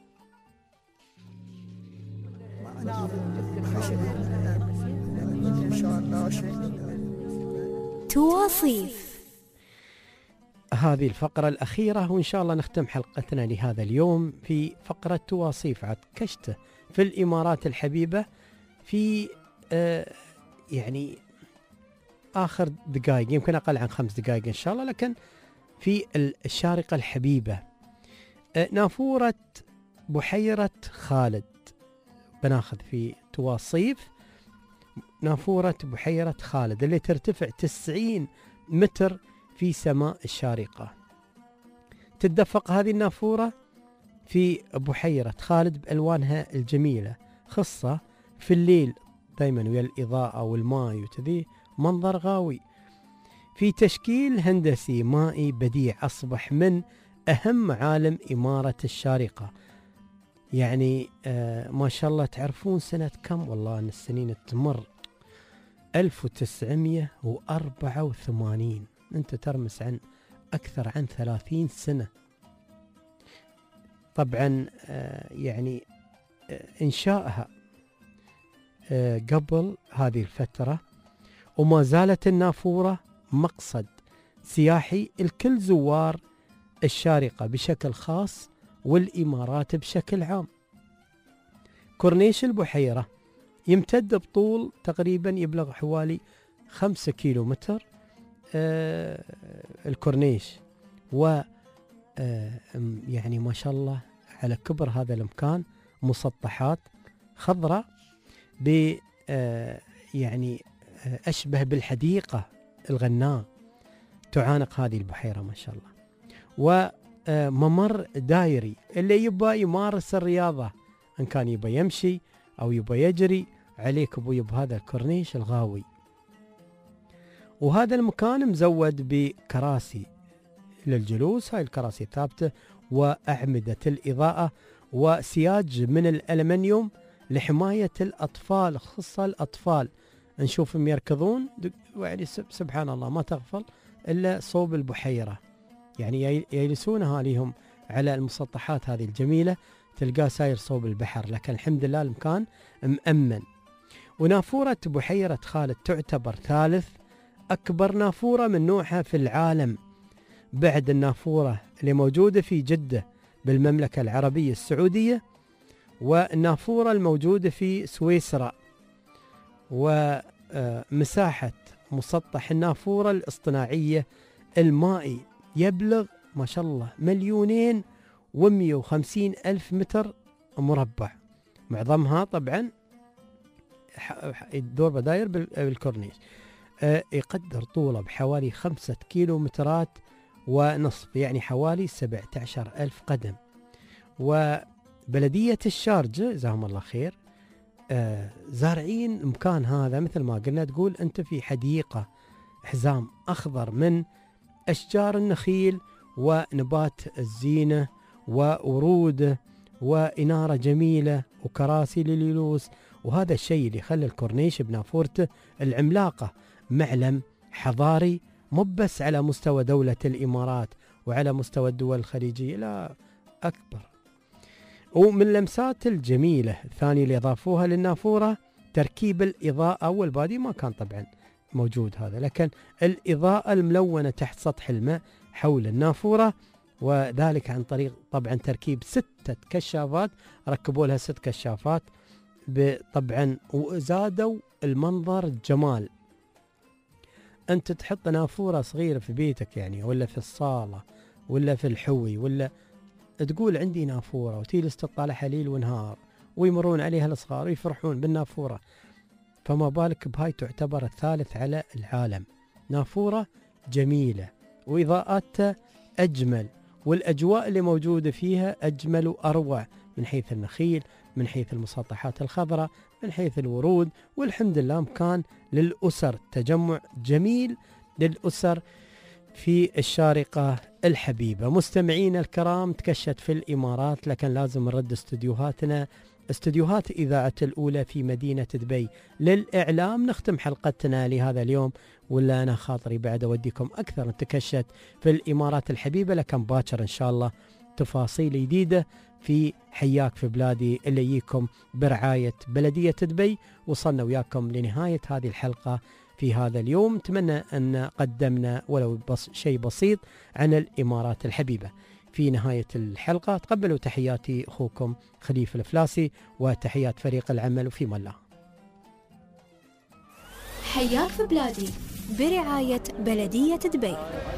تواصيف. هذه الفقرة الأخيرة وإن شاء الله نختم حلقتنا لهذا اليوم في فقرة تواصيف. عاد كشته في الإمارات الحبيبة في آه يعني آخر دقائق، يمكن أقل عن خمس دقائق إن شاء الله، لكن في الشارقة الحبيبة آه نافورة بحيرة خالد. بناخذ في تواصيف نافورة بحيرة خالد اللي ترتفع تسعين متر في سماء الشارقة. تتدفق هذه النافورة في بحيرة خالد بألوانها الجميلة، خصة في الليل دائما ويا الإضاءة والماء وكذي، منظر غاوي. في تشكيل هندسي مائي بديع أصبح من أهم معالم إمارة الشارقة. يعني آه ما شاء الله تعرفون سنة كم؟ والله أن السنين تمر، ألف وتسعمية وأربعة وثمانين. أنت ترمس عن أكثر عن ثلاثين سنة. طبعا آه يعني آه إنشائها آه قبل هذه الفترة، وما زالت النافورة مقصد سياحي لكل زوار الشارقة بشكل خاص والإمارات بشكل عام. كورنيش البحيرة يمتد بطول تقريبا يبلغ حوالي خمسة كيلو متر آه الكورنيش، و آه يعني ما شاء الله على كبر هذا المكان مسطحات خضراء ب آه يعني آه أشبه بالحديقة الغناء تعانق هذه البحيرة ما شاء الله. وممر دائري اللي يبغى يمارس الرياضة، إن كان يبغى يمشي أو يبغى يجري، عليك أبوي بهذا الكورنيش الغاوي. وهذا المكان مزود بكراسي للجلوس، هاي الكراسي ثابتة، وأعمدة الإضاءة، وسياج من الألمنيوم لحماية الأطفال، خصوصا الأطفال نشوفهم يركضون يعني سبحان الله ما تغفل إلا صوب البحيرة، يعني يجلسون أهاليهم على المسطحات هذه الجميلة تلقاه ساير صوب البحر، لكن الحمد لله المكان مأمن. ونافورة بحيرة خالد تعتبر ثالث أكبر نافورة من نوعها في العالم بعد النافورة اللي موجودة في جدة بالمملكة العربية السعودية، والنافورة الموجودة في سويسرا. ومساحة مسطح النافورة الاصطناعية المائي يبلغ ما شاء الله مليونين ومية وخمسين ألف متر مربع، معظمها طبعا الدور بداير بالكورنيش. يقدر طوله بحوالي خمسة كيلو مترات ونصف، يعني حوالي سبعة عشر ألف قدم. وبلدية الشارجة جزاهم الله خير زارعين المكان هذا مثل ما قلنا، تقول أنت في حديقة حزام أخضر من أشجار النخيل ونبات الزينة وورود وإنارة جميلة وكراسي للجلوس. وهذا الشيء اللي خلى الكورنيش بنافورته العملاقة معلم حضاري مو بس على مستوى دولة الإمارات وعلى مستوى الدول الخليجية، لا أكبر. ومن اللمسات الجميلة الثانية اللي أضافوها للنافورة تركيب الإضاءة والبادي، ما كان طبعا موجود هذا، لكن الإضاءة الملونة تحت سطح الماء حول النافورة، وذلك عن طريق طبعا تركيب ستة كشافات، ركبوا لها ست كشافات طبعا وزادوا المنظر جمال. أنت تحط نافورة صغيرة في بيتك يعني، ولا في الصالة ولا في الحوي، ولا تقول عندي نافورة، وتجلس تطالعها ليل ونهار ويمرون عليها الصغار ويفرحون بالنافورة، فما بالك بهاي تعتبر الثالث على العالم. نافورة جميلة وإضاءاتها أجمل، والأجواء اللي موجودة فيها أجمل وأروع من حيث النخيل، من حيث المسطحات الخضراء، من حيث الورود، والحمد لله مكان للأسر، تجمع جميل للأسر في الشارقة الحبيبة. مستمعين الكرام، تكشت في الإمارات، لكن لازم نرد استديوهاتنا، استديوهات إذاعة الأولى في مدينة دبي للإعلام. نختم حلقتنا لهذا اليوم، ولا أنا خاطري بعد أوديكم أكثر تكشت في الإمارات الحبيبة، لكن باكر إن شاء الله تفاصيل جديدة في حياك في بلادي اللي يجيكم برعاية بلدية دبي. وصلنا وياكم لنهاية هذه الحلقة في هذا اليوم. أتمنى أن قدمنا ولو بس شيء بسيط عن الإمارات الحبيبة. في نهاية الحلقة تقبلوا تحياتي أخوكم خليفة الفلاسي وتحيات فريق العمل، وفي الله. حياك في بلادي برعاية بلدية دبي.